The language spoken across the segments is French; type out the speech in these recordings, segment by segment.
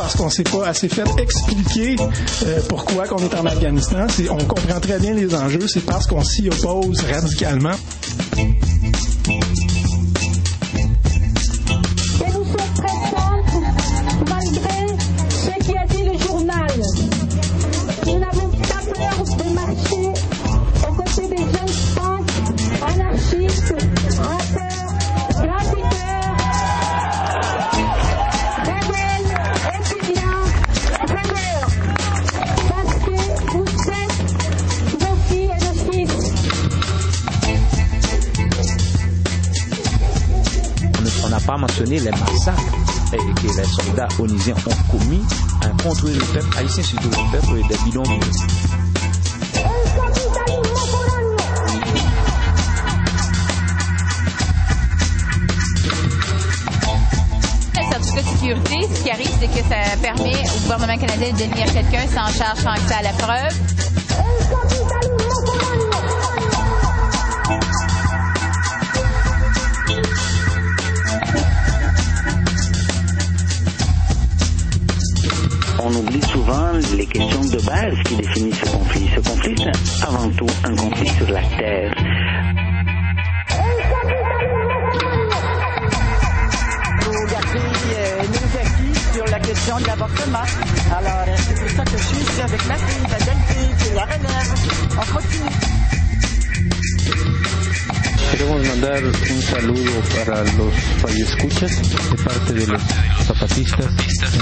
parce qu'on s'est pas assez fait expliquer pourquoi qu'on est en Afghanistan. On comprend très bien les enjeux, c'est parce qu'on s'y oppose radicalement. Et nous sommes très simples, malgré ce qui a dit le journal. Nous n'avons pas peur de marcher aux côtés des jeunes punks, anarchistes, rappeurs, graffiteurs, rebelles, étudiants, rêveurs. Parce que vous êtes nos filles et nos fils. On n'a pas mentionné les massacres que les soldats onusiens ont commis contre le peuple haïtien, surtout le peuple des bidonvilles. Le certificat de sécurité, ce qui arrive, c'est que ça permet au gouvernement canadien de devenir quelqu'un sans charge, sans accès à la preuve. On oublie souvent les questions de base qui définissent ce conflit. Ce conflit, c'est avant tout un conflit sur la terre. Vous gardez nos acquis sur la question de l'avortement. Alors, c'est pour ça que je suis ici avec ma fille, la belle fille, qui la relève. On continue. Queremos mandar un saludo para los radioescuchas de parte de los zapatistas.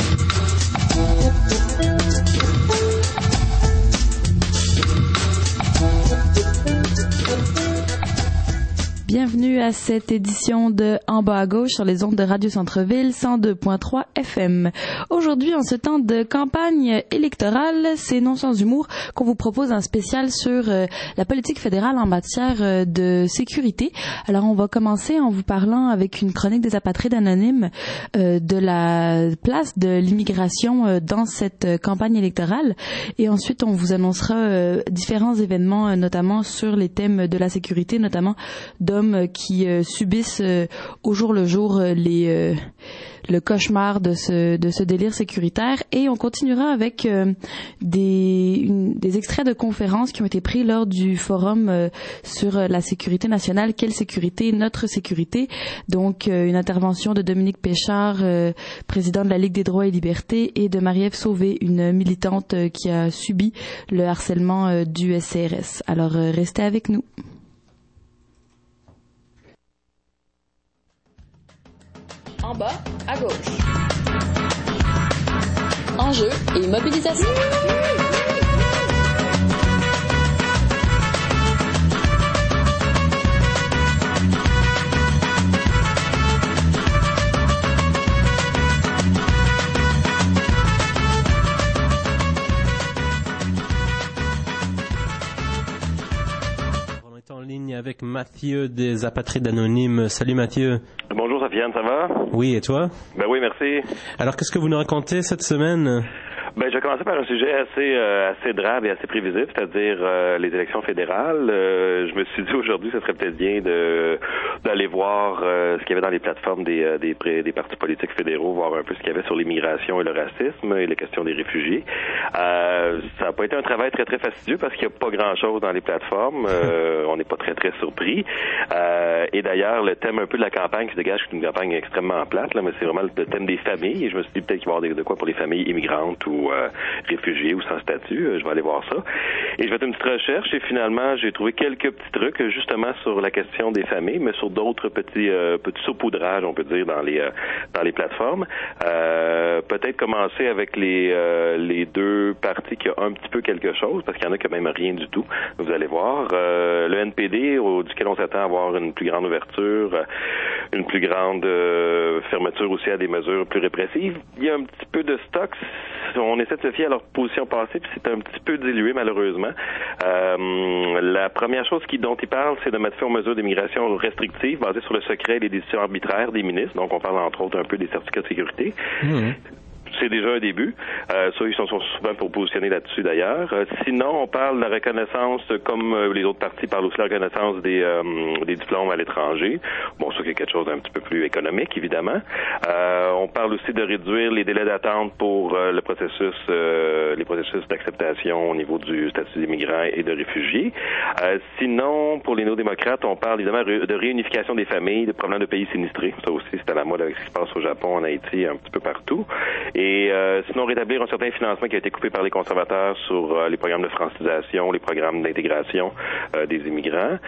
Bienvenue à cette édition de En bas à gauche sur les ondes de Radio Centre-Ville 102.3 FM. Aujourd'hui, en ce temps de campagne électorale, c'est non sans humour qu'on vous propose un spécial sur la politique fédérale en matière de sécurité. Alors, on va commencer en vous parlant avec une chronique des apatrides anonymes de la place de l'immigration dans cette campagne électorale. Et ensuite, on vous annoncera différents événements, notamment sur les thèmes de la sécurité, notamment d'hommes qui subissent au jour le jour le cauchemar de ce délire sécuritaire. Et on continuera avec des extraits de conférences qui ont été pris lors du forum sur la sécurité nationale. Quelle sécurité? Notre sécurité. Donc, une intervention de Dominique Péchard, président de la Ligue des droits et libertés, et de Marie-Ève Sauvé, une militante qui a subi le harcèlement du SCRS. Alors, restez avec nous. En bas, à gauche. Enjeux et mobilisation. On est en ligne avec Mathieu des Apatrides Anonymes. Salut Mathieu. Bonjour Sofiane, ça va? Oui, et toi? Ben oui, merci. Alors, qu'est-ce que vous nous racontez cette semaine? Ben, je vais commencer par un sujet assez drame et assez prévisible, c'est-à-dire les élections fédérales. Je me suis dit aujourd'hui, ce serait peut-être bien d'aller voir ce qu'il y avait dans les plateformes des partis politiques fédéraux, voir un peu ce qu'il y avait sur l'immigration et le racisme et les questions des réfugiés. Ça n'a pas été un travail très très fastidieux parce qu'il n'y a pas grand-chose dans les plateformes. On n'est pas très très surpris. Et d'ailleurs, le thème un peu de la campagne qui se dégage, c'est une campagne extrêmement plate, là, mais c'est vraiment le thème des familles. Et je me suis dit peut-être qu'il va y avoir de quoi pour les familles immigrantes ou réfugiés ou sans statut. Je vais aller voir ça. Et je vais faire une petite recherche et finalement, j'ai trouvé quelques petits trucs justement sur la question des familles, mais sur d'autres petits saupoudrages, on peut dire, dans les plateformes. Peut-être commencer avec les deux partis qui ont un petit peu quelque chose, parce qu'il y en a quand même rien du tout. Vous allez voir. Le NPD, duquel on s'attend à avoir une plus grande ouverture, une plus grande fermeture aussi à des mesures plus répressives. Il y a un petit peu de stock. On essaie de se fier à leur position passée, puis c'est un petit peu dilué, malheureusement. La première chose dont ils parlent, c'est de mettre fin aux mesures d'immigration restrictives basées sur le secret et les décisions arbitraires des ministres. Donc, on parle entre autres un peu des certificats de sécurité. c'est déjà un début. Ça, ils sont souvent positionnés là-dessus d'ailleurs. Sinon, on parle de la reconnaissance, comme les autres partis parlent aussi de la reconnaissance des diplômes à l'étranger. Bon, ça, c'est quelque chose d'un petit peu plus économique, évidemment. On parle aussi de réduire les délais d'attente pour les processus d'acceptation au niveau du statut d'immigrant et de réfugié. Sinon, pour les néo-démocrates, on parle évidemment de réunification des familles, de problèmes de pays sinistrés. Ça aussi, c'est à la mode avec ce qui se passe au Japon, en Haïti, un petit peu partout. Et sinon, rétablir un certain financement qui a été coupé par les conservateurs sur les programmes de francisation, les programmes d'intégration des immigrants.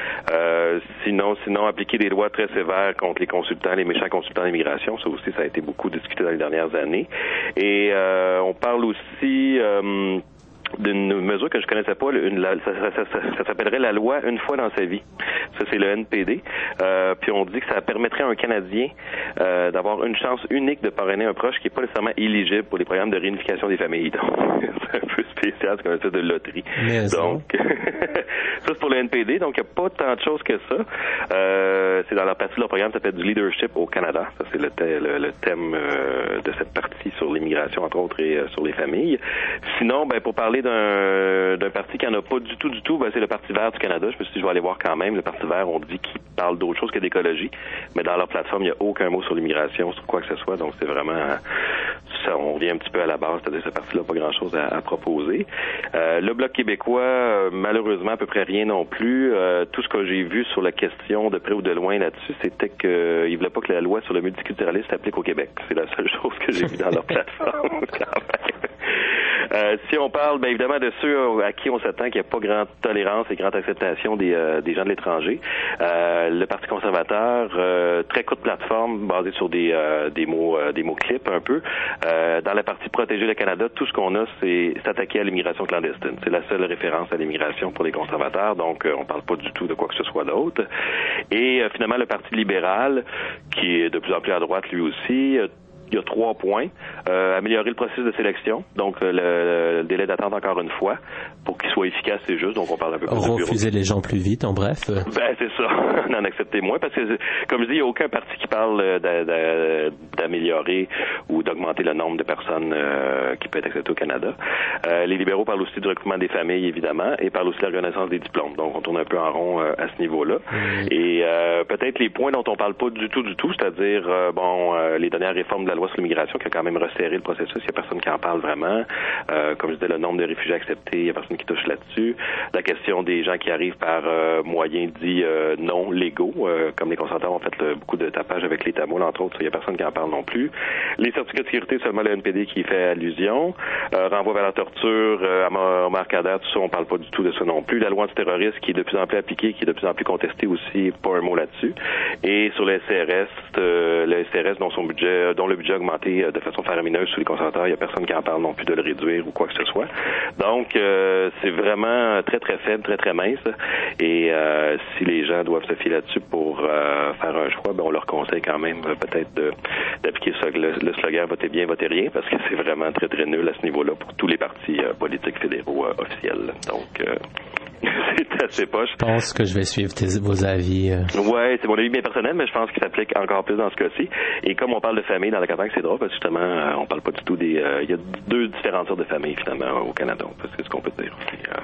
Sinon, appliquer des lois très sévères contre les méchants consultants d'immigration. Ça aussi, ça a été beaucoup discuté dans les dernières années. Et on parle aussi d'une mesure que je connaissais pas, ça s'appellerait la loi une fois dans sa vie. Ça, c'est le NPD. Puis on dit que ça permettrait à un Canadien d'avoir une chance unique de parrainer un proche qui n'est pas nécessairement éligible pour les programmes de réunification des familles. Donc, c'est un peu spécial, c'est comme un type de loterie. Donc, ça, c'est pour le NPD. Donc, il n'y a pas tant de choses que ça. C'est dans la partie de leur programme, ça s'appelle du leadership au Canada. Ça, c'est le thème de cette partie sur l'immigration, entre autres, et sur les familles. Sinon, pour parler d'un parti qui n'en a pas du tout, c'est le Parti vert du Canada. Je me suis dit, je vais aller voir quand même. Le Parti vert, on dit qu'il parle d'autre chose que d'écologie, mais dans leur plateforme, il n'y a aucun mot sur l'immigration, sur quoi que ce soit. Donc, c'est vraiment... ça, on revient un petit peu à la base, c'est-à-dire ce parti-là, pas grand-chose à proposer. Le Bloc québécois, malheureusement, à peu près rien non plus. Tout ce que j'ai vu sur la question de près ou de loin là-dessus, c'était qu'ils ne voulaient pas que la loi sur le multiculturalisme s'applique au Québec. C'est la seule chose que j'ai vu dans leur plateforme, quand même. Si on parle, évidemment, de ceux à qui on s'attend qu'il n'y a pas grande tolérance et grande acceptation des gens de l'étranger, le Parti conservateur, très courte plateforme basée sur des mots clips un peu. Dans la partie protéger le Canada, tout ce qu'on a, c'est s'attaquer à l'immigration clandestine. C'est la seule référence à l'immigration pour les conservateurs, donc on parle pas du tout de quoi que ce soit d'autre. Et finalement, le Parti libéral, qui est de plus en plus à droite lui aussi, il y a 3 points. Améliorer le processus de sélection, donc le délai d'attente encore une fois, pour qu'il soit efficace et juste, donc on parle un peu plus de bureau. Refuser les gens plus vite, en bref. C'est ça, d'en accepter moins, parce que, comme je dis, il n'y a aucun parti qui parle d'améliorer ou d'augmenter le nombre de personnes qui peut être acceptées au Canada. Les libéraux parlent aussi du recrutement des familles, évidemment, et parlent aussi de la reconnaissance des diplômes, donc on tourne un peu en rond à ce niveau-là. Et peut-être les points dont on parle pas du tout, c'est-à-dire, les dernières réformes de la loi sur l'immigration qui a quand même resserré le processus. Il n'y a personne qui en parle vraiment. Comme je disais, le nombre de réfugiés acceptés, il n'y a personne qui touche là-dessus. La question des gens qui arrivent par moyens dits non légaux, comme les conservateurs ont fait beaucoup de tapage avec les Tamouls, entre autres, il n'y a personne qui en parle non plus. Les certificats de sécurité, seulement le NPD qui fait allusion. Renvoi vers la torture, à Marc-Adère, tout ça, on parle pas du tout de ça non plus. La loi antiterroriste qui est de plus en plus appliquée, qui est de plus en plus contestée aussi, pas un mot là-dessus. Et sur le SRS, dont le budget a augmenté de façon faramineuse sous les conservateurs, il n'y a personne qui en parle non plus de le réduire ou quoi que ce soit. Donc, c'est vraiment très, très faible, très, très mince. Et si les gens doivent se fier là-dessus pour faire un choix, on leur conseille quand même peut-être d'appliquer le slogan « Votez bien, votez rien », parce que c'est vraiment très, très nul à ce niveau-là pour tous les partis politiques fédéraux officiels. Donc... c'est assez poche. Je pense que je vais suivre vos avis. Ouais, c'est mon avis bien personnel, mais je pense qu'il s'applique encore plus dans ce cas-ci. Et comme on parle de famille dans la campagne, c'est drôle, parce que justement, on parle pas du tout il y a 2 différentes sortes de familles, finalement, au Canada. C'est ce qu'on peut dire.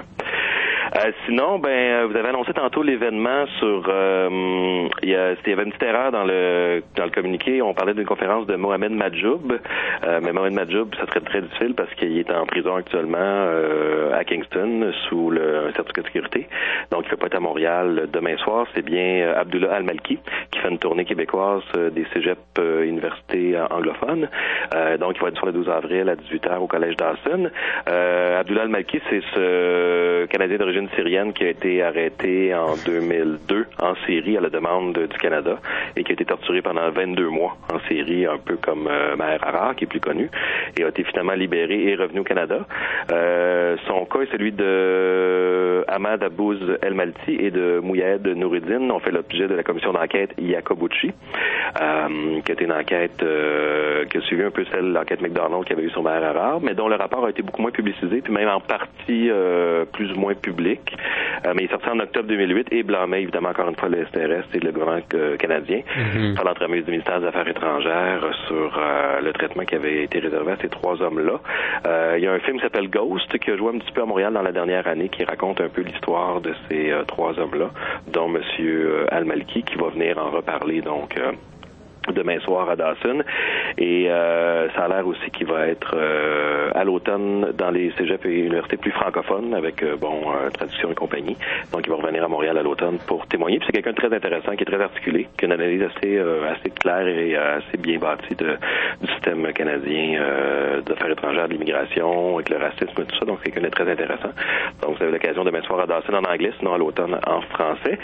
Sinon, vous avez annoncé tantôt l'événement sur... il y avait une petite erreur dans le communiqué. On parlait d'une conférence de Mohamed Majoub. Mais Mohamed Majoub, ça serait très difficile parce qu'il est en prison actuellement à Kingston sous un certificat de sécurité. Donc, il ne peut pas être à Montréal demain soir. C'est bien Abdullah Al-Malki qui fait une tournée québécoise des cégeps universités anglophones. Donc, il va être sur le 12 avril à 18h au Collège Dawson. Abdullah Al-Malki, c'est ce Canadien d'origine syrienne qui a été arrêté en 2002 en Syrie à la demande du Canada et qui a été torturé pendant 22 mois en Syrie, un peu comme Maher Arar, qui est plus connu, et a été finalement libéré et revenu au Canada. Son cas est celui de Ahmad Abouz El Malti et de Mouyed Noureddine ont fait l'objet de la commission d'enquête Iacobouchi, qui a été une enquête qui a suivi un peu l'enquête McDonald qu'il y avait eu sur Maher Arar, mais dont le rapport a été beaucoup moins publicisé, puis même en partie plus ou moins public. mais il est sorti en octobre 2008 et blâmait évidemment encore une fois le STRS et le gouvernement canadien par l'entremise du ministère des Affaires étrangères sur le traitement qui avait été réservé à ces 3 hommes-là. Il y a un film qui s'appelle Ghost qui a joué un petit peu à Montréal dans la dernière année qui raconte un peu l'histoire de ces 3 hommes-là, dont M. Al-Malki qui va venir en reparler donc demain soir à Dawson. Et ça a l'air aussi qu'il va être à l'automne dans les cégeps et universités plus francophones avec traduction et compagnie. Donc il va revenir à Montréal à l'automne pour témoigner. Puis c'est quelqu'un de très intéressant, qui est très articulé, qui a une analyse assez claire et assez bien bâtie du système canadien d'affaires étrangères, de l'immigration, avec le racisme et tout ça. Donc c'est quelqu'un de très intéressant. Donc vous avez l'occasion demain soir à Dawson en anglais, sinon à l'automne en français.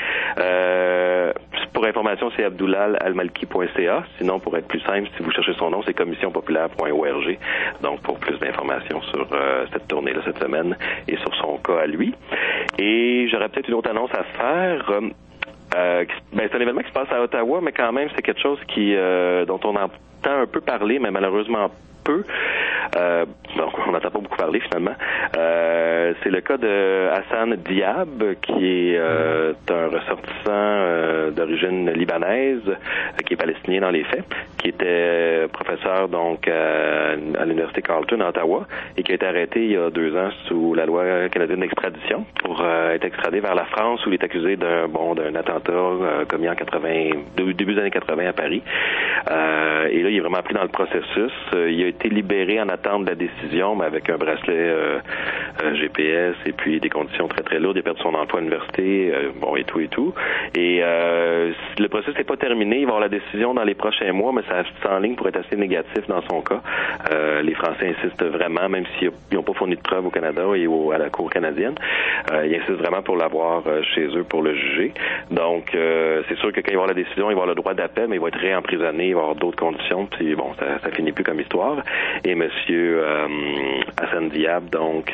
Pour information, c'est abdoulal-almalki.ca. Sinon, pour être plus simple, si vous cherchez son nom, c'est commissionpopulaire.org. Donc, pour plus d'informations sur cette tournée-là cette semaine et sur son cas à lui. Et j'aurais peut-être une autre annonce à faire. C'est un événement qui se passe à Ottawa, mais quand même, c'est quelque chose dont on entend un peu parler, mais malheureusement peu. Donc, on n'entend pas beaucoup parler finalement. C'est le cas de Hassan Diab, qui est un ressortissant d'origine libanaise, qui est palestinien dans les faits, qui était professeur donc à l'université Carleton à Ottawa et qui a été arrêté il y a 2 ans sous la loi canadienne d'extradition pour être extradé vers la France où il est accusé d'un attentat commis en début des années 80 à Paris. Et là, il est vraiment pris dans le processus. Il a été libéré en attente de la décision, mais avec un bracelet GPS et puis des conditions très très lourdes. Il a perdu son emploi à l'université, et tout. Et le processus n'est pas terminé. Il va y avoir la décision dans les prochains mois, mais ça s'enligne pour être assez négatif dans son cas. Les Français insistent vraiment, même s'ils n'ont pas fourni de preuves au Canada et à la Cour canadienne. Ils insistent vraiment pour l'avoir chez eux pour le juger. Donc, c'est sûr que quand il va y avoir la décision, il va avoir le droit d'appel, mais il va être réemprisonné, il va y avoir d'autres conditions, puis ça finit plus comme histoire. Et monsieur Hassan Diab, donc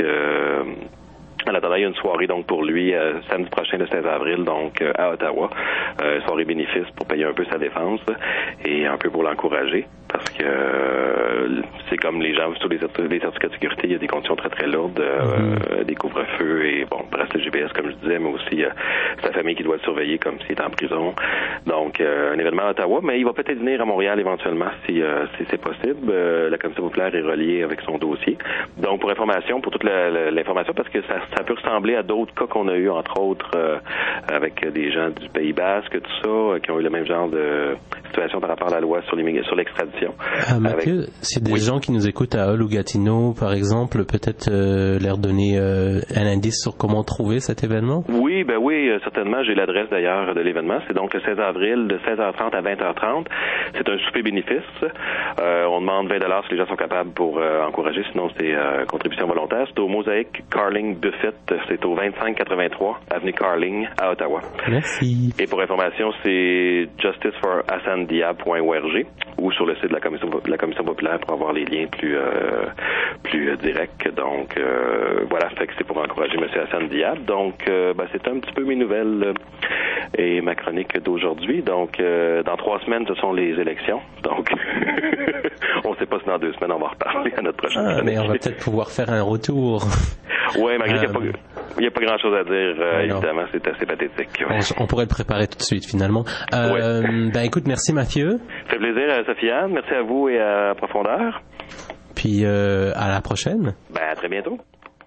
en attendant, il y a une soirée donc pour lui samedi prochain, le 16 avril, donc à Ottawa. Soirée bénéfice pour payer un peu sa défense et un peu pour l'encourager. Parce que c'est comme les gens sur les certificats de sécurité, il y a des conditions très très lourdes, des couvre-feux et bracelet GPS comme je disais, mais aussi sa famille qui doit le surveiller comme s'il est en prison. Donc un événement à Ottawa, mais il va peut-être venir à Montréal éventuellement si c'est possible. La Commission populaire est reliée avec son dossier. Donc pour information, pour toute l'information, parce que ça peut ressembler à d'autres cas qu'on a eu, entre autres avec des gens du Pays Basque, tout ça, qui ont eu le même genre de situation par rapport à la loi sur l'extradition. Mathieu, c'est des gens qui nous écoutent à Hull ou Gatineau, par exemple, peut-être leur donner un indice sur comment trouver cet événement? Oui, certainement. J'ai l'adresse d'ailleurs de l'événement. C'est donc le 16 avril de 16h30 à 20h30. C'est un souper bénéfice. On demande 20$ si les gens sont capables pour encourager, sinon c'est contribution volontaire. C'est au Mosaïque Carling Buffet. C'est au 2583 avenue Carling à Ottawa. Merci. Et pour information, c'est justiceforhassandiab.org ou sur le site de la Commission populaire pour avoir les liens plus directs. Donc, voilà, fait que c'est pour encourager M. Hassan Diab. Donc, c'est un petit peu mes nouvelles et ma chronique d'aujourd'hui. Donc, dans 3 semaines, ce sont les élections. Donc, on ne sait pas si dans 2 semaines, on va reparler à notre prochaine chronique. Mais on va peut-être pouvoir faire un retour. Oui, malgré qu'il n'y a pas grand-chose à dire, évidemment, c'est assez pathétique. Ouais. On pourrait le préparer tout de suite, finalement. Écoute, merci Mathieu. Ça fait plaisir, Sofiane. Merci à vous et à Profondeur. Puis, à la prochaine. À très bientôt.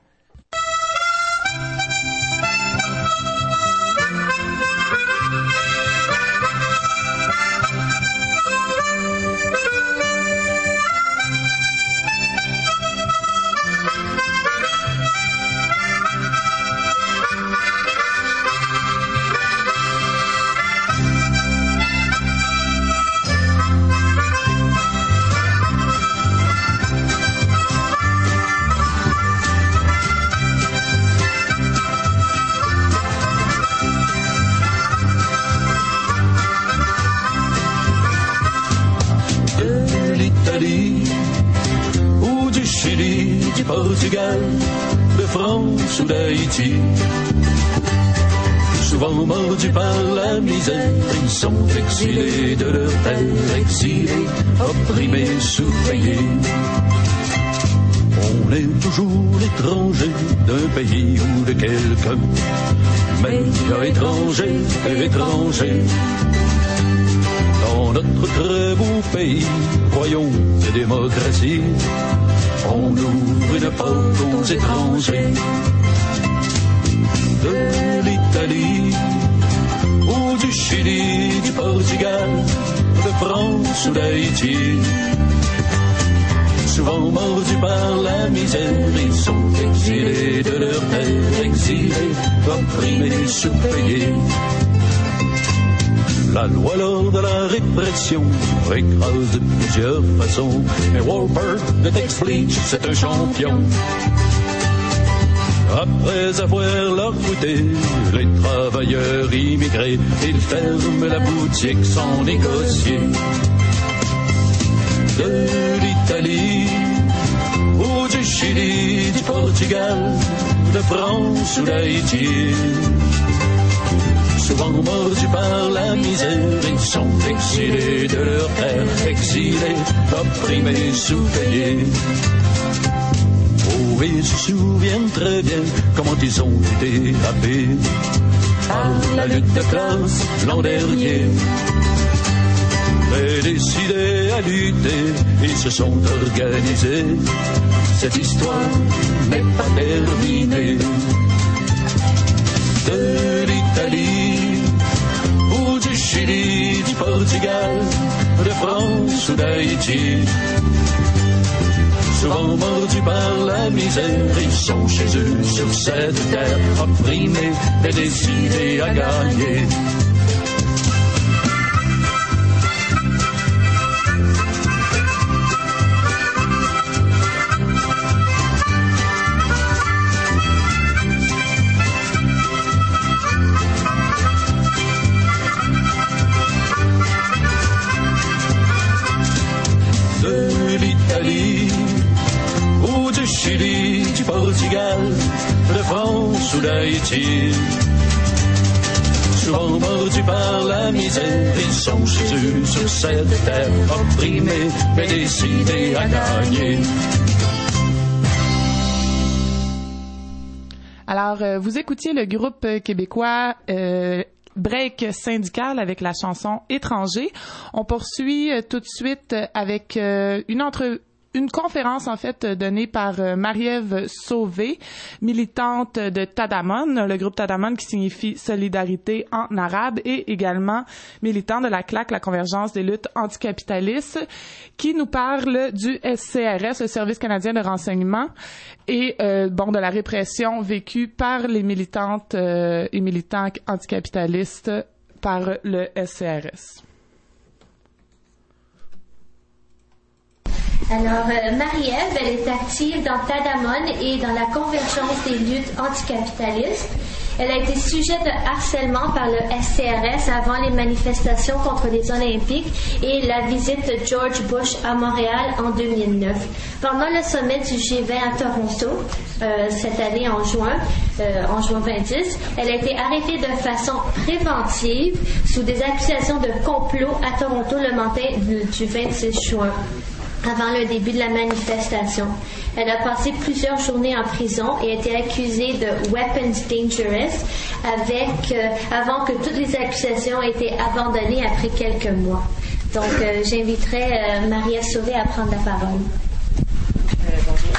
Ou du Chili, du Portugal, de France ou d'Haïti. Souvent mordus par la misère, ils sont exilés de leur terre, exilés, opprimés, sous-payés. On est toujours l'étranger d'un pays ou de quelqu'un. Mais étranger, étranger, dans notre très beau pays, royaume de démocratie, on ouvre une porte aux étrangers. De l'Italie, ou du Chili, du Portugal, de France ou d'Haïti, souvent mordus par la misère, ils sont exilés de leur terre, exilés, opprimés, sous-payés. La loi lors de la répression écrase de plusieurs façons, mais Walpert de Tex Bleach, c'est un champion. Après avoir leur goûté, les travailleurs immigrés, ils ferment la boutique sans négocier. De l'Italie, ou du Chili, du Portugal, de France ou d'Haïti, souvent mordus par la misère, ils sont exilés de leur terre, exilés, opprimés, sous-payés. Oh, ils se souviennent très bien comment ils ont été happés par la lutte de classe l'an dernier. Mais décidés à lutter, ils se sont organisés. Cette histoire n'est pas terminée. De l'Italie, ou du Chili, du Portugal, de France ou d'Haïti, souvent mordus par la misère, ils sont chez eux sur cette terre, opprimés et décidés à gagner. Ou du Chili, du Portugal, de France ou d'Haïti, souvent mordus par la misère, ils sont chez eux sur cette terre, opprimés mais décidés à gagner. Alors, vous écoutiez le groupe québécois Break syndical avec la chanson Étranger. On poursuit tout de suite avec une conférence en fait donnée par Marie-Ève Sauvé, militante de Tadamon, le groupe Tadamon qui signifie solidarité en arabe, et également militant de la CLAC, la Convergence des luttes anticapitalistes, qui nous parle du SCRS, le Service canadien de renseignement, et de la répression vécue par les militantes et militants anticapitalistes par le SCRS. Alors, Marie-Ève, elle est active dans Tadamon et dans la Convergence des luttes anticapitalistes. Elle a été sujet de harcèlement par le SCRS avant les manifestations contre les Olympiques et la visite de George Bush à Montréal en 2009. Pendant le sommet du G20 à Toronto, cette année en juin 2010, elle a été arrêtée de façon préventive sous des accusations de complot à Toronto le matin du 26 juin. Avant le début de la manifestation. Elle a passé plusieurs journées en prison et a été accusée de weapons dangerous avant que toutes les accusations aient été abandonnées après quelques mois. Donc, j'inviterai Marie-Ève Sauvé à prendre la parole. Bonjour.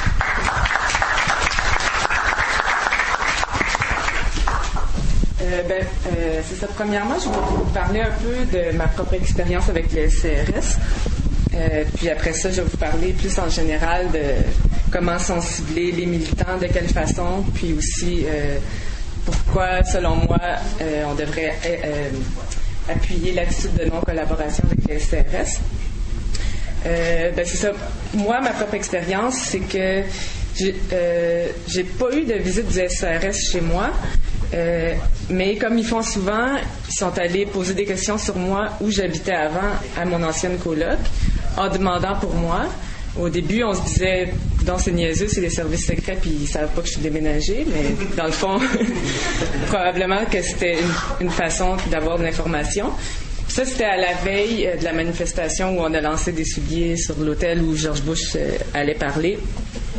C'est ça. Premièrement, je vais vous parler un peu de ma propre expérience avec le SCRS. Puis après ça, je vais vous parler plus en général de comment sont ciblés les militants, de quelle façon, puis aussi pourquoi, selon moi, on devrait appuyer l'attitude de non-collaboration avec le SCRS. C'est ça. Moi, ma propre expérience, c'est que j'ai pas eu de visite du SCRS chez moi, mais comme ils font souvent, ils sont allés poser des questions sur moi où j'habitais avant, à mon ancienne coloc, en demandant pour moi. Au début, on se disait, donc c'est niaiseux, c'est des services secrets, puis ils savent pas que je suis déménagée, mais dans le fond, probablement que c'était une façon d'avoir de l'information. Ça, c'était à la veille de la manifestation où on a lancé des souliers sur l'hôtel où George Bush allait parler.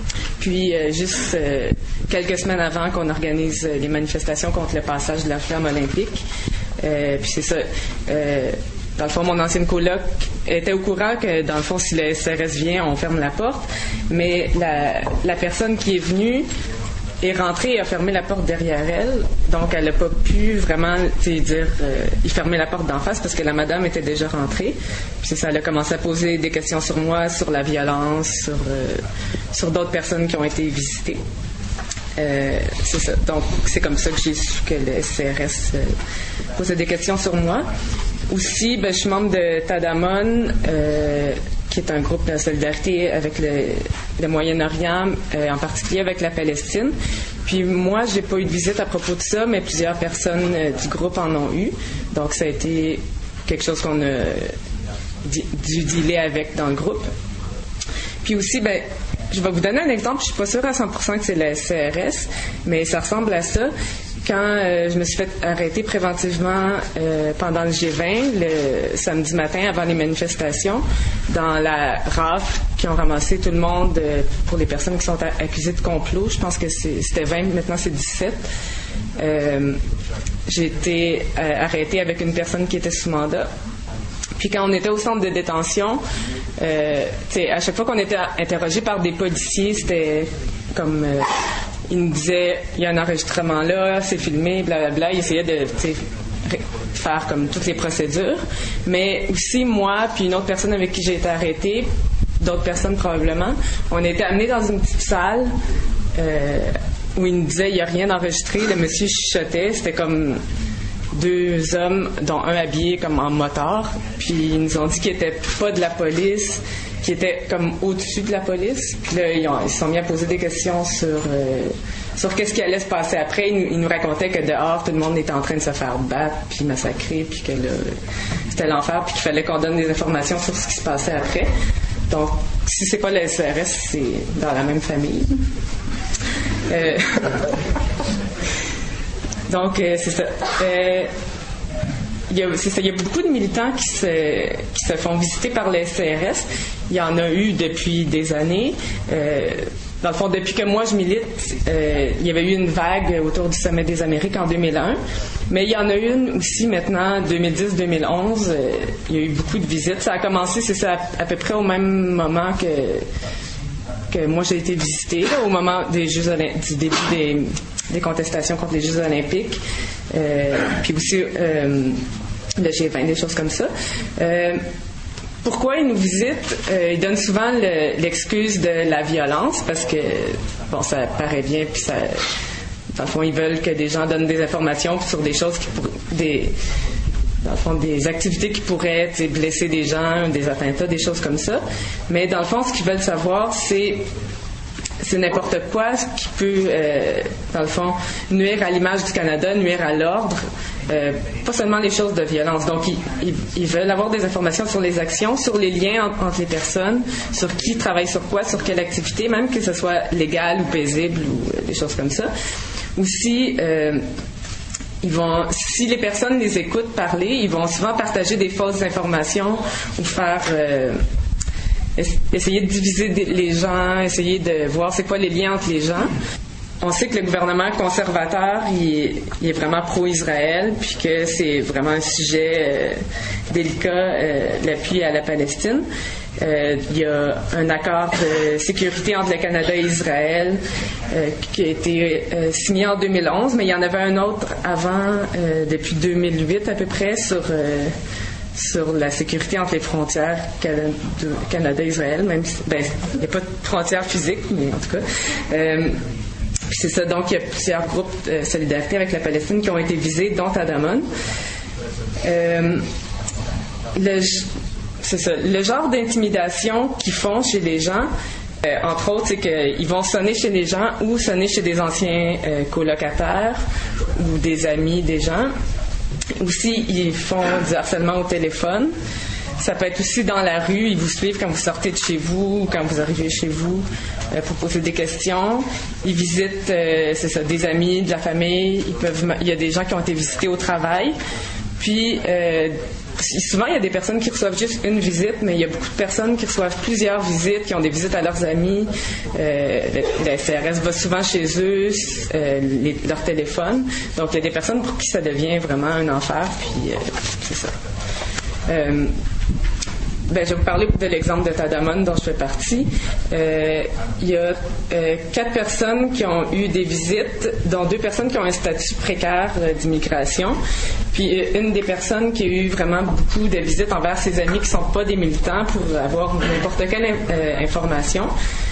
Puis, juste quelques semaines avant qu'on organise les manifestations contre le passage de la flamme olympique. Puis c'est ça. Dans le fond, mon ancienne coloc était au courant que, dans le fond, si le SRS vient, on ferme la porte. Mais la personne qui est venue est rentrée et a fermé la porte derrière elle. Donc, elle n'a pas pu vraiment dire il fermait la porte d'en face parce que la madame était déjà rentrée. Puis ça, elle a commencé à poser des questions sur moi, sur la violence, sur d'autres personnes qui ont été visitées. C'est ça. Donc, c'est comme ça que j'ai su que le SRS posait des questions sur moi. Aussi, je suis membre de Tadamon, qui est un groupe de solidarité avec le Moyen-Orient, en particulier avec la Palestine. Puis moi, j'ai pas eu de visite à propos de ça, mais plusieurs personnes du groupe en ont eu. Donc, ça a été quelque chose qu'on a dû dealer avec dans le groupe. Puis aussi, je vais vous donner un exemple. Je suis pas sûre à 100% que c'est le CRS, mais ça ressemble à ça. Quand je me suis fait arrêter préventivement pendant le G20, le samedi matin avant les manifestations, dans la rafle qui ont ramassé tout le monde pour les personnes qui sont accusées de complot, je pense que c'était 20, maintenant c'est 17, j'ai été arrêtée avec une personne qui était sous mandat. Puis quand on était au centre de détention, à chaque fois qu'on était interrogé par des policiers, c'était comme... ils nous disaient, il y a un enregistrement là, c'est filmé, blablabla. Ils essayaient de faire comme toutes les procédures. Mais aussi, moi, puis une autre personne avec qui j'ai été arrêtée, d'autres personnes probablement, on a été amenés dans une petite salle où ils nous disaient, il n'y a rien enregistré. Le monsieur chuchotait. C'était comme 2 hommes, dont un habillé comme en motard. Puis ils nous ont dit qu'ils n'étaient pas de la police, qui était comme au-dessus de la police. Puis là, ils se sont mis à poser des questions sur qu'est-ce qui allait se passer après. Ils nous racontaient que dehors, tout le monde était en train de se faire battre, puis massacrer, puis que là, c'était l'enfer, puis qu'il fallait qu'on donne des informations sur ce qui se passait après. Donc, si c'est pas le SRS, c'est dans la même famille. Donc, c'est ça. Il y a beaucoup de militants qui se font visiter par le SRS. Il y en a eu depuis des années. Dans le fond, depuis que moi je milite, il y avait eu une vague autour du Sommet des Amériques en 2001. Mais il y en a une aussi maintenant, 2010-2011. Il y a eu beaucoup de visites. Ça a commencé, c'est ça, à peu près au même moment que moi j'ai été visitée, là, au moment des du début des contestations contre les Jeux olympiques. Puis aussi le G20, des choses comme ça. Pourquoi ils nous visitent? Ils donnent souvent l'excuse de la violence parce que, bon, ça paraît bien, puis ça, dans le fond, ils veulent que des gens donnent des informations sur des choses dans le fond, des activités qui pourraient blesser des gens, des attentats, des choses comme ça. Mais dans le fond, ce qu'ils veulent savoir, c'est n'importe quoi qui peut, dans le fond, nuire à l'image du Canada, nuire à l'ordre, pas seulement les choses de violence. Donc, ils veulent avoir des informations sur les actions, sur les liens entre les personnes, sur qui travaille sur quoi, sur quelle activité, même que ce soit légal ou paisible ou des choses comme ça. Aussi, si les personnes les écoutent parler, ils vont souvent partager des fausses informations ou faire... essayer de diviser les gens, essayer de voir c'est quoi les liens entre les gens. On sait que le gouvernement conservateur, il est vraiment pro-Israël, puis que c'est vraiment un sujet délicat, l'appui à la Palestine. Il y a un accord de sécurité entre le Canada et Israël qui a été signé en 2011, mais il y en avait un autre avant, depuis 2008 à peu près, sur la sécurité entre les frontières Canada-Israël, même si, il n'y a pas de frontières physiques, mais en tout cas. Puis c'est ça, donc il y a plusieurs groupes de solidarité avec la Palestine qui ont été visés, dont Tadamon. C'est ça, le genre d'intimidation qu'ils font chez les gens, entre autres, c'est qu'ils vont sonner chez les gens ou sonner chez des anciens colocataires ou des amis des gens. Aussi, ils font du harcèlement au téléphone. Ça peut être aussi dans la rue. Ils vous suivent quand vous sortez de chez vous ou quand vous arrivez chez vous pour poser des questions. Ils visitent, des amis, de la famille. Il y a des gens qui ont été visités au travail. Puis, souvent, il y a des personnes qui reçoivent juste une visite, mais il y a beaucoup de personnes qui reçoivent plusieurs visites, qui ont des visites à leurs amis. La SCRS va souvent chez eux, leur téléphone. Donc, il y a des personnes pour qui ça devient vraiment un enfer, puis c'est ça. Je vais vous parler de l'exemple de Tadamon dont je fais partie. Il y a 4 personnes qui ont eu des visites, dont 2 personnes qui ont un statut précaire d'immigration. Puis une des personnes qui a eu vraiment beaucoup de visites envers ses amis qui ne sont pas des militants pour avoir n'importe quelle information.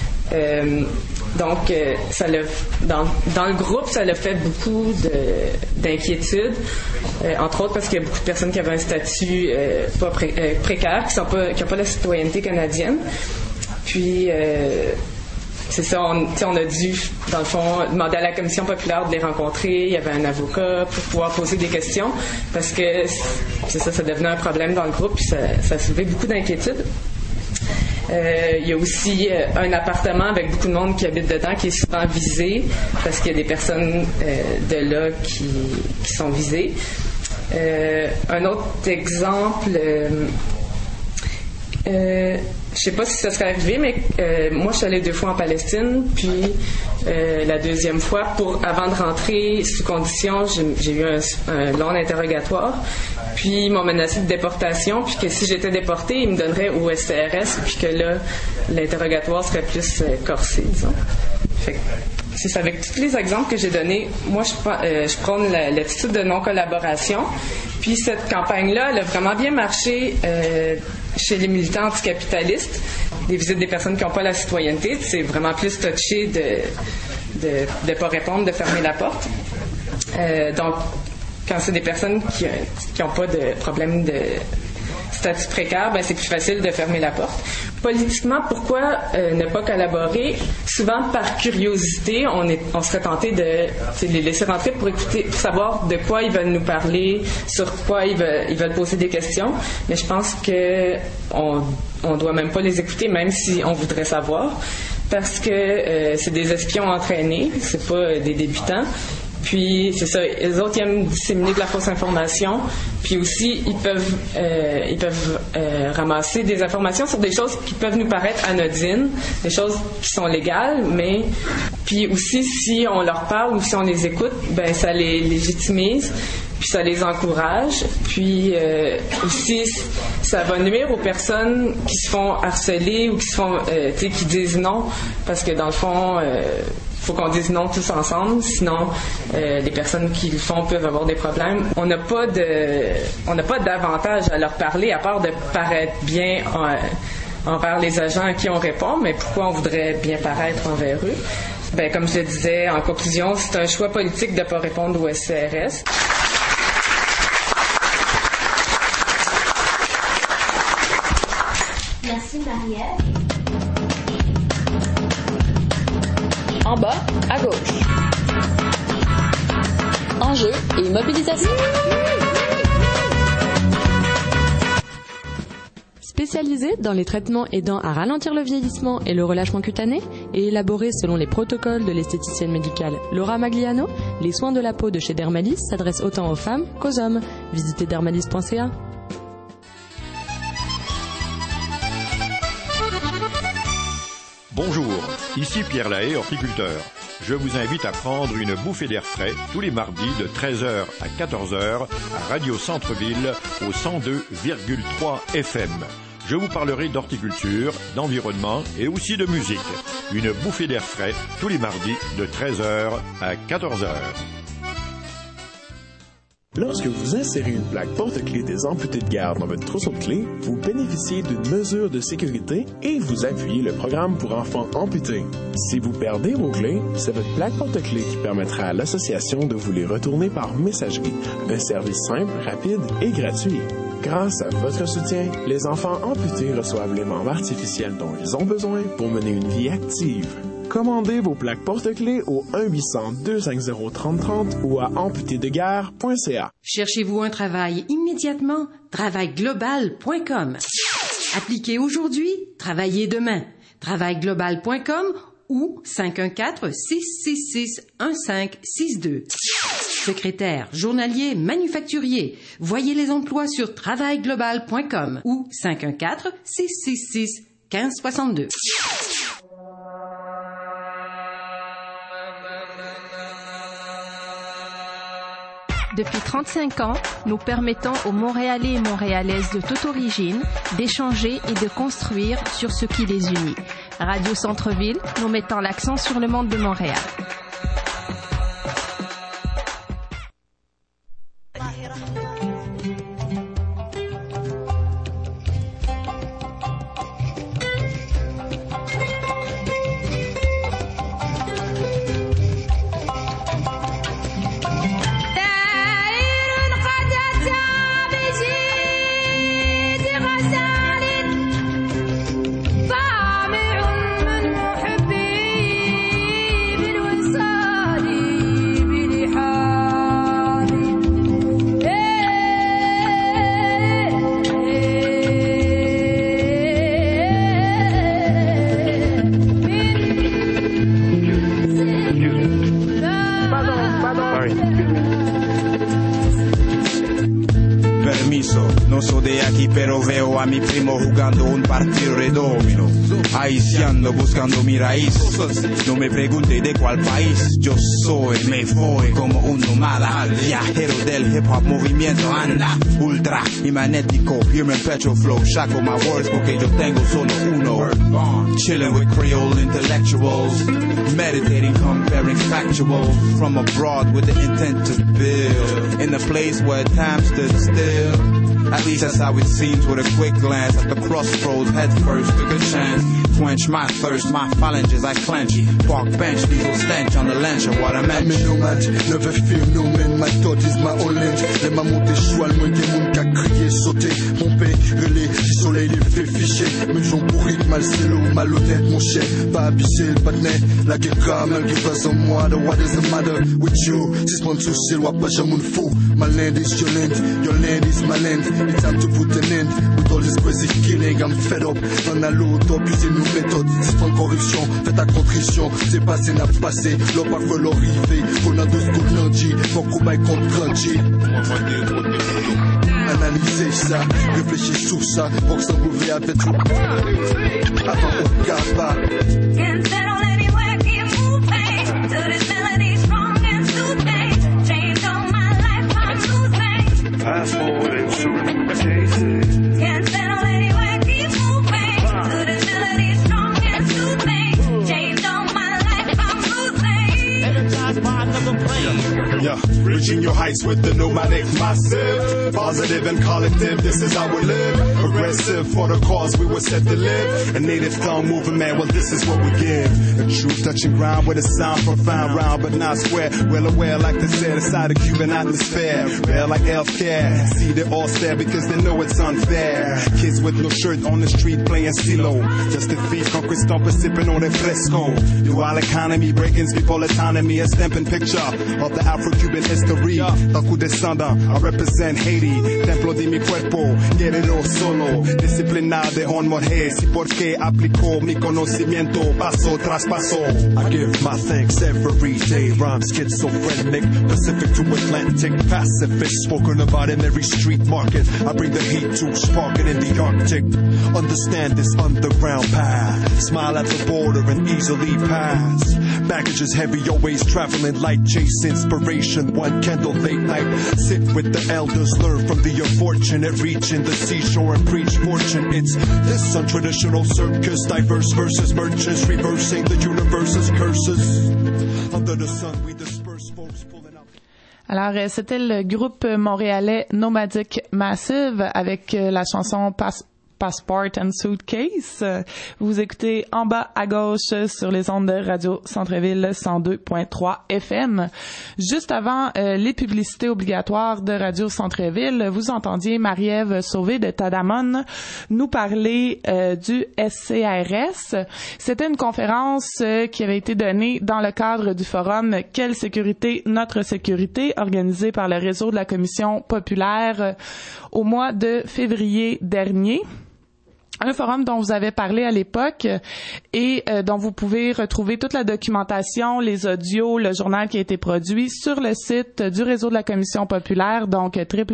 Donc, ça l'a, dans le groupe, ça l'a fait beaucoup d'inquiétudes, entre autres parce qu'il y a beaucoup de personnes qui avaient un statut pas précaire, qui n'ont pas la citoyenneté canadienne. Puis, c'est ça, on a dû, dans le fond, demander à la Commission populaire de les rencontrer. Il y avait un avocat pour pouvoir poser des questions, parce que c'est ça devenait un problème dans le groupe, puis ça soulevait beaucoup d'inquiétudes. Il y a aussi un appartement avec beaucoup de monde qui habite dedans qui est souvent visé parce qu'il y a des personnes de là qui sont visées. Un autre exemple, je sais pas si ça serait arrivé, mais moi je suis allée 2 fois en Palestine, puis la deuxième fois, avant de rentrer sous condition, j'ai eu un long interrogatoire, puis ils m'ont menacé de déportation, puis que si j'étais déportée, ils me donneraient au SCRS, puis que là, l'interrogatoire serait plus corsé, disons. Fait que, c'est ça, avec tous les exemples que j'ai donnés, moi je prône l'attitude de non-collaboration, puis cette campagne-là, elle a vraiment bien marché chez les militants anticapitalistes. Des visites des personnes qui n'ont pas la citoyenneté, c'est vraiment plus touché de pas répondre, de fermer la porte. Donc, quand c'est des personnes qui n'ont pas de problème de statut précaire, c'est plus facile de fermer la porte. Politiquement, pourquoi ne pas collaborer? Souvent, par curiosité, on serait tenté de les laisser rentrer pour écouter, pour savoir de quoi ils veulent nous parler, sur quoi ils veulent poser des questions. Mais je pense que on doit même pas les écouter, même si on voudrait savoir, parce que c'est des espions entraînés, c'est pas des débutants. Puis, c'est ça, les autres, ils aiment disséminer de la fausse information. Puis aussi, ils peuvent ramasser des informations sur des choses qui peuvent nous paraître anodines, des choses qui sont légales, mais puis aussi, si on leur parle ou si on les écoute, ça les légitimise, puis ça les encourage. Puis aussi, ça va nuire aux personnes qui se font harceler ou qui disent non, parce que dans le fond, faut qu'on dise non tous ensemble, sinon les personnes qui le font peuvent avoir des problèmes. On n'a pas d'avantage à leur parler, à part de paraître bien envers les agents à qui on répond, mais pourquoi on voudrait bien paraître envers eux? Comme je le disais, en conclusion, c'est un choix politique de ne pas répondre au SCRS. Merci, Marie-Ève. En bas, à gauche. Enjeux et mobilisation. Spécialisée dans les traitements aidant à ralentir le vieillissement et le relâchement cutané et élaborée selon les protocoles de l'esthéticienne médicale Laura Magliano, les soins de la peau de chez Dermalis s'adressent autant aux femmes qu'aux hommes. Visitez dermalis.ca. Bonjour, ici Pierre Lahaye, horticulteur. Je vous invite à prendre une bouffée d'air frais tous les mardis de 13h à 14h à Radio Centre-Ville au 102,3 FM. Je vous parlerai d'horticulture, d'environnement et aussi de musique. Une bouffée d'air frais tous les mardis de 13h à 14h. Lorsque vous insérez une plaque porte-clés des amputés de garde dans votre trousseau de clés, vous bénéficiez d'une mesure de sécurité et vous appuyez le programme pour enfants amputés. Si vous perdez vos clés, c'est votre plaque porte-clés qui permettra à l'association de vous les retourner par messagerie. Un service simple, rapide et gratuit. Grâce à votre soutien, les enfants amputés reçoivent les membres artificiels dont ils ont besoin pour mener une vie active. Commandez vos plaques porte-clés au 1-800-250-3030 ou à amputédegare.ca. Cherchez-vous un travail immédiatement? Travailglobal.com. Appliquez aujourd'hui, travaillez demain. Travailglobal.com ou 514-666-1562. Secrétaire, journalier, manufacturier. Voyez les emplois sur travailglobal.com ou 514-666-1562. Depuis 35 ans, nous permettons aux Montréalais et Montréalaises de toute origine d'échanger et de construire sur ce qui les unit. Radio Centre-Ville, nous mettons l'accent sur le monde de Montréal. No soy de aquí pero veo a mi primo jugando un partido de domino, haitiano buscando mi raíz. No me pregunte de cuál país yo soy, me voy como un nómada, viajero del hip hop movimiento anda ultra y magnético, human petrol flow, shackle my words porque yo tengo solo uno. Chilling with Creole intellectuals, meditating, comparing factual from abroad with the intent to build in a place where time stood still. At least that's how it seems with a quick glance at the crossroads. Head first, took a chance. Quench my thirst, my phalanges I clench. Park bench, diesel stench on the lench of what I meant. Me nomade, never fear no man. My thought is my orange. Les ma monté choual, moi qui moun ka crier, sauter. Mon père, relais, si soleil les fait ficher. Mais j'en pourris, mal c'est l'eau, mal honnête, mon chef. Pas abyssé, le patinet. La guerre, mal qui passe en moi. The what is the matter with you? Si ce monde souci, l'wa pas jamais fou. My land is your land is my land. It's time to put an end with all this crazy killing. I'm fed up. On a l'autre, puis c'est nos méthodes. C'est pas une corruption, fais ta contrition. C'est passé, n'a passé. L'on pas fait l'orivé. On a deux secondes lundi. Faut qu'on baille contre grandi. Analysez ça, réfléchis sur ça. Pour que ça bouge avec tout. Avant on regarde pas. Can't settle anywhere, keep moving. To this melody strong and soothing. Change all my life, I'm losing. Fast forward and can't settle anywhere, keep moving. To this melody strong and soothing. Changed all my life, I'm losing. Energized by another plane. Yeah, reaching your heights with the nomadic massive. Positive and collective, this is how we live. Aggressive for the cause we were set to live. A native tongue moving, man, well this is what we give. A true touching ground with a sound profound, round but not square. Well aware, like they said, aside the Cuban atmosphere. Rare like healthcare. See they all stare because they know it's unfair. Kids with no shirt on the street playing CeeLo. Just a thief, conquistant, sipping on their fresco. Dual economy, break-ins before autonomy. A stamping picture of the Afro-Cuban history. Taku descendant, I represent Haiti. Templo de mi cuerpo, guerrero solo. Disciplinado on mujer, si porque aplicó mi conocimiento paso tras paso. I give my thanks every day. Rhyme schizophrenic, Pacific to Atlantic, pacifist, spoken about in every street market. I bring the heat to spark it in the Arctic. Understand this underground path. Smile at the border and easily pass. Baggage is heavy, always traveling light. Chase inspiration, one candle late night. Sit with the elders, learn from the unfortunate. Reach in the seashore and preach fortune. It's this untraditional circus. Diverse versus merchants, reversing the universe's curses. Under the sun we disperse folks pulling out. Alors, c'était le groupe montréalais Nomadic Massive avec la chanson Passport and Suitcase. Vous écoutez En bas à gauche sur les ondes de Radio Centre-Ville 102.3 FM. Juste avant les publicités obligatoires de Radio Centre-Ville, vous entendiez Marie-Ève Sauvé de Tadamon nous parler du SCRS. C'était une conférence qui avait été donnée dans le cadre du forum Quelle sécurité, notre sécurité, organisé par le réseau de la Commission populaire au mois de février dernier. un forum dont vous avez parlé à l'époque et dont vous pouvez retrouver toute la documentation, les audios, le journal qui a été produit sur le site du réseau de la Commission populaire, donc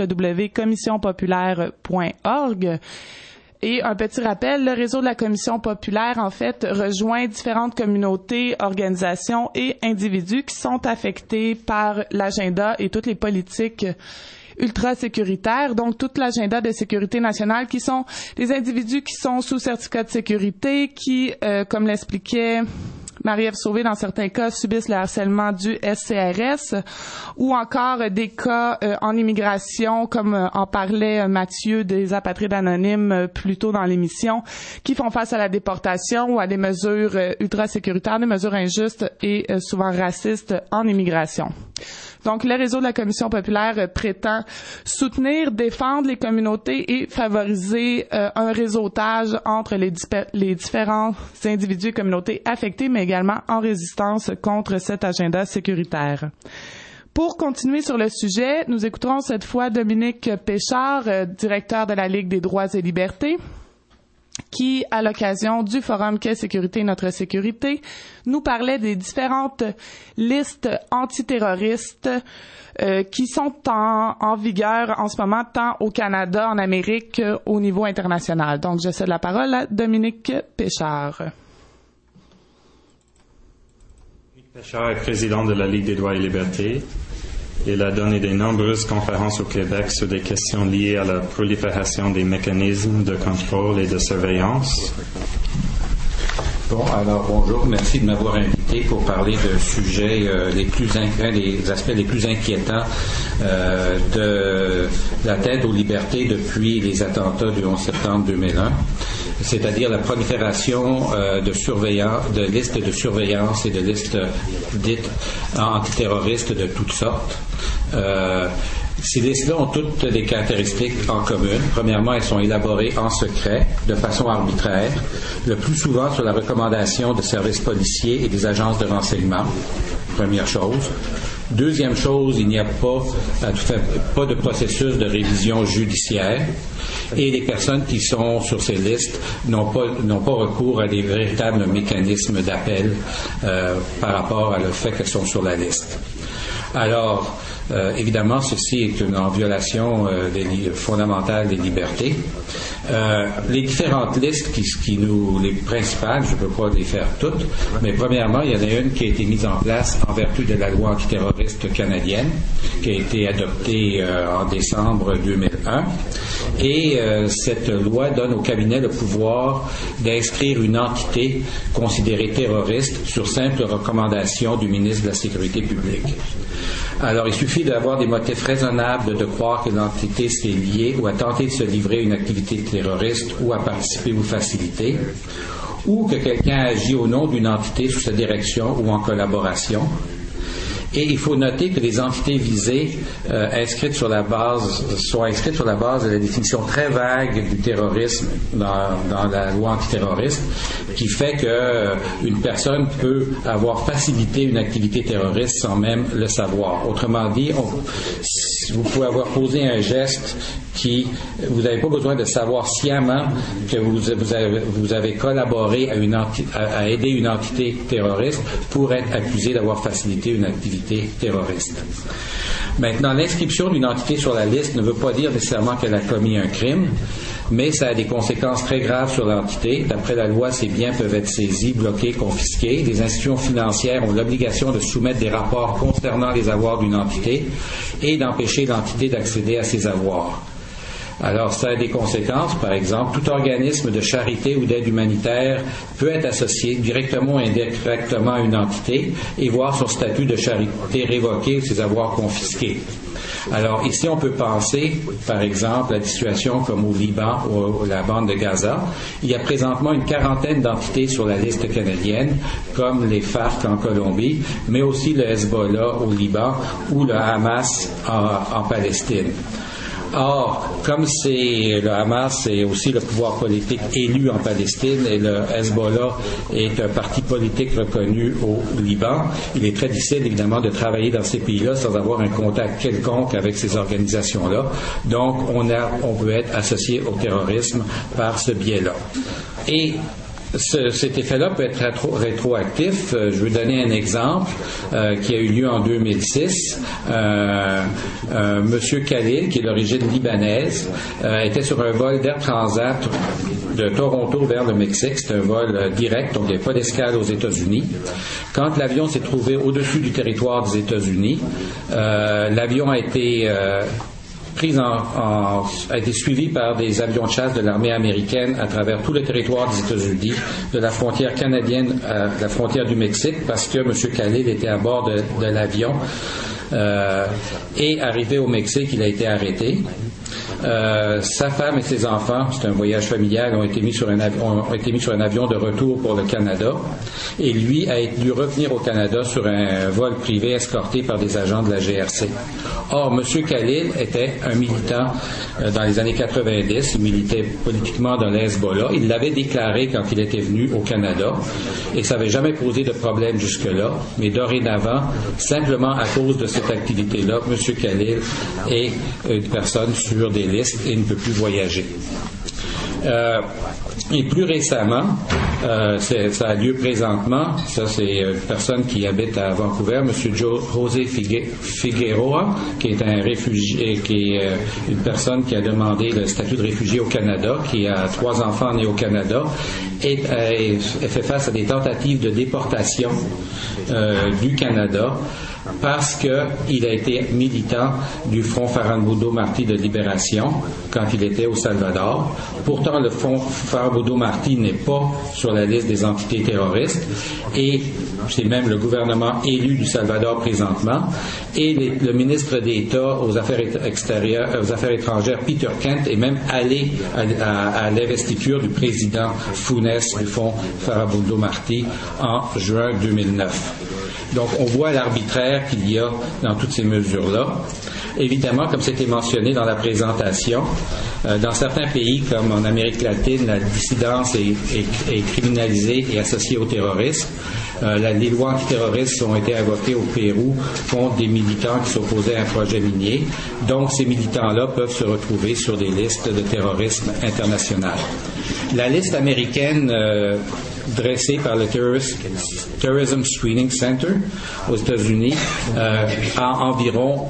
www.commissionpopulaire.org. Et un petit rappel, le réseau de la Commission populaire, en fait, rejoint différentes communautés, organisations et individus qui sont affectés par l'agenda et toutes les politiques ultra-sécuritaires, donc toute l'agenda de sécurité nationale, qui sont des individus qui sont sous certificat de sécurité, qui, comme l'expliquait Marie-Ève Sauvé, dans certains cas, subissent le harcèlement du SCRS, ou encore des cas en immigration, comme en parlait Mathieu des apatrides anonymes plus tôt dans l'émission, qui font face à la déportation ou à des mesures ultra-sécuritaires, des mesures injustes et souvent racistes en immigration. Donc, le réseau de la Commission populaire prétend soutenir, défendre les communautés et favoriser un réseautage entre les différents individus et communautés affectés, mais également en résistance contre cet agenda sécuritaire. Pour continuer sur le sujet, nous écouterons cette fois Dominique Péchard, directeur de la Ligue des droits et libertés, qui, à l'occasion du forum Quelle sécurité, notre sécurité, nous parlait des différentes listes antiterroristes qui sont en vigueur en ce moment, tant au Canada, en Amérique qu'au niveau international. Donc, je cède la parole à Dominique Péchard. Dominique Péchard est président de la Ligue des droits et libertés. Il a donné de nombreuses conférences au Québec sur des questions liées à la prolifération des mécanismes de contrôle et de surveillance. Bon, alors bonjour, merci de m'avoir invité pour parler de sujets des aspects les plus inquiétants de l'atteinte aux libertés depuis les attentats du 11 septembre 2001. C'est-à-dire la prolifération de listes de surveillance et de listes dites antiterroristes de toutes sortes. Ces listes-là ont toutes des caractéristiques en commun. Premièrement, elles sont élaborées en secret, de façon arbitraire, le plus souvent sur la recommandation de services policiers et des agences de renseignement. Première chose. Deuxième chose, il n'y a pas de processus de révision judiciaire et les personnes qui sont sur ces listes n'ont pas recours à des véritables mécanismes d'appel par rapport à le fait qu'elles sont sur la liste. Alors, évidemment, ceci est en violation fondamentale des libertés. Les différentes listes les principales, je ne peux pas les faire toutes, mais premièrement, il y en a une qui a été mise en place en vertu de la loi antiterroriste canadienne, qui a été adoptée en décembre 2001. Et cette loi donne au cabinet le pouvoir d'inscrire une entité considérée terroriste sur simple recommandation du ministre de la Sécurité publique. Alors, il suffit d'avoir des motifs raisonnables de croire que l'entité s'est liée ou a tenté de se livrer à une activité terroriste ou à participer ou faciliter, ou que quelqu'un agit au nom d'une entité sous sa direction ou en collaboration. Et il faut noter que les entités visées sont inscrites sur la base de la définition très vague du terrorisme dans la loi antiterroriste, qui fait qu'une personne peut avoir facilité une activité terroriste sans même le savoir. Autrement dit, vous pouvez avoir posé un geste vous n'avez pas besoin de savoir sciemment que vous avez collaboré à aider une entité terroriste pour être accusé d'avoir facilité une activité terroriste. Maintenant, l'inscription d'une entité sur la liste ne veut pas dire nécessairement qu'elle a commis un crime, mais ça a des conséquences très graves sur l'entité. D'après la loi, ses biens peuvent être saisis, bloqués, confisqués. Les institutions financières ont l'obligation de soumettre des rapports concernant les avoirs d'une entité et d'empêcher l'entité d'accéder à ses avoirs. Alors, ça a des conséquences. Par exemple, tout organisme de charité ou d'aide humanitaire peut être associé directement ou indirectement à une entité et voir son statut de charité révoqué ou ses avoirs confisqués. Alors, ici, on peut penser, par exemple, à des situations comme au Liban ou la bande de Gaza. Il y a présentement une quarantaine d'entités sur la liste canadienne, comme les FARC en Colombie, mais aussi le Hezbollah au Liban ou le Hamas en Palestine. Or, comme le Hamas, c'est aussi le pouvoir politique élu en Palestine et le Hezbollah est un parti politique reconnu au Liban, il est très difficile évidemment de travailler dans ces pays-là sans avoir un contact quelconque avec ces organisations-là. Donc, on peut être associé au terrorisme par ce biais-là. Et cet effet-là peut être rétroactif. Je vais donner un exemple qui a eu lieu en 2006. Monsieur Khalil, qui est d'origine libanaise, était sur un vol d'Air Transat de Toronto vers le Mexique. C'est un vol direct, donc il n'y avait pas d'escale aux États-Unis. Quand l'avion s'est trouvé au-dessus du territoire des États-Unis, l'avion a été a été suivi par des avions de chasse de l'armée américaine à travers tout le territoire des États-Unis, de la frontière canadienne à la frontière du Mexique, parce que M. Khalil était à bord de l'avion. Et arrivé au Mexique, il a été arrêté. Sa femme et ses enfants, c'est un voyage familial, ont été mis sur un avion de retour pour le Canada, et lui a dû revenir au Canada sur un vol privé escorté par des agents de la GRC. Or, M. Khalil était un militant dans les années 90, il militait politiquement dans le Hezbollah, il l'avait déclaré quand il était venu au Canada, et ça n'avait jamais posé de problème jusque-là, mais dorénavant, simplement à cause de cette activité-là, M. Khalil est une personne sur des listes et ne peut plus voyager. Et plus récemment, ça a lieu présentement, ça c'est une personne qui habite à Vancouver, M. José Figueroa, qui est un réfugié, qui est une personne qui a demandé le statut de réfugié au Canada, qui a 3 enfants nés au Canada, et fait face à des tentatives de déportation du Canada, parce qu'il a été militant du Front Farhamboudo Martí de libération quand il était au Salvador. Pourtant, le Front Farhamboudo Martí n'est pas sur la liste des entités terroristes, et c'est même le gouvernement élu du Salvador présentement, et le ministre d'État aux Affaires étrangères, Peter Kent, est même allé à l'investiture du président Funes du Front Farhamboudo Martí en juin 2009. Donc, on voit l'arbitraire qu'il y a dans toutes ces mesures-là. Évidemment, comme c'était mentionné dans la présentation, dans certains pays, comme en Amérique latine, la dissidence est criminalisée et associée au terrorisme. Les lois antiterroristes ont été invoquées au Pérou contre des militants qui s'opposaient à un projet minier. Donc, ces militants-là peuvent se retrouver sur des listes de terrorisme international. La liste américaine dressée par le Terrorism Screening Center aux États-Unis avait environ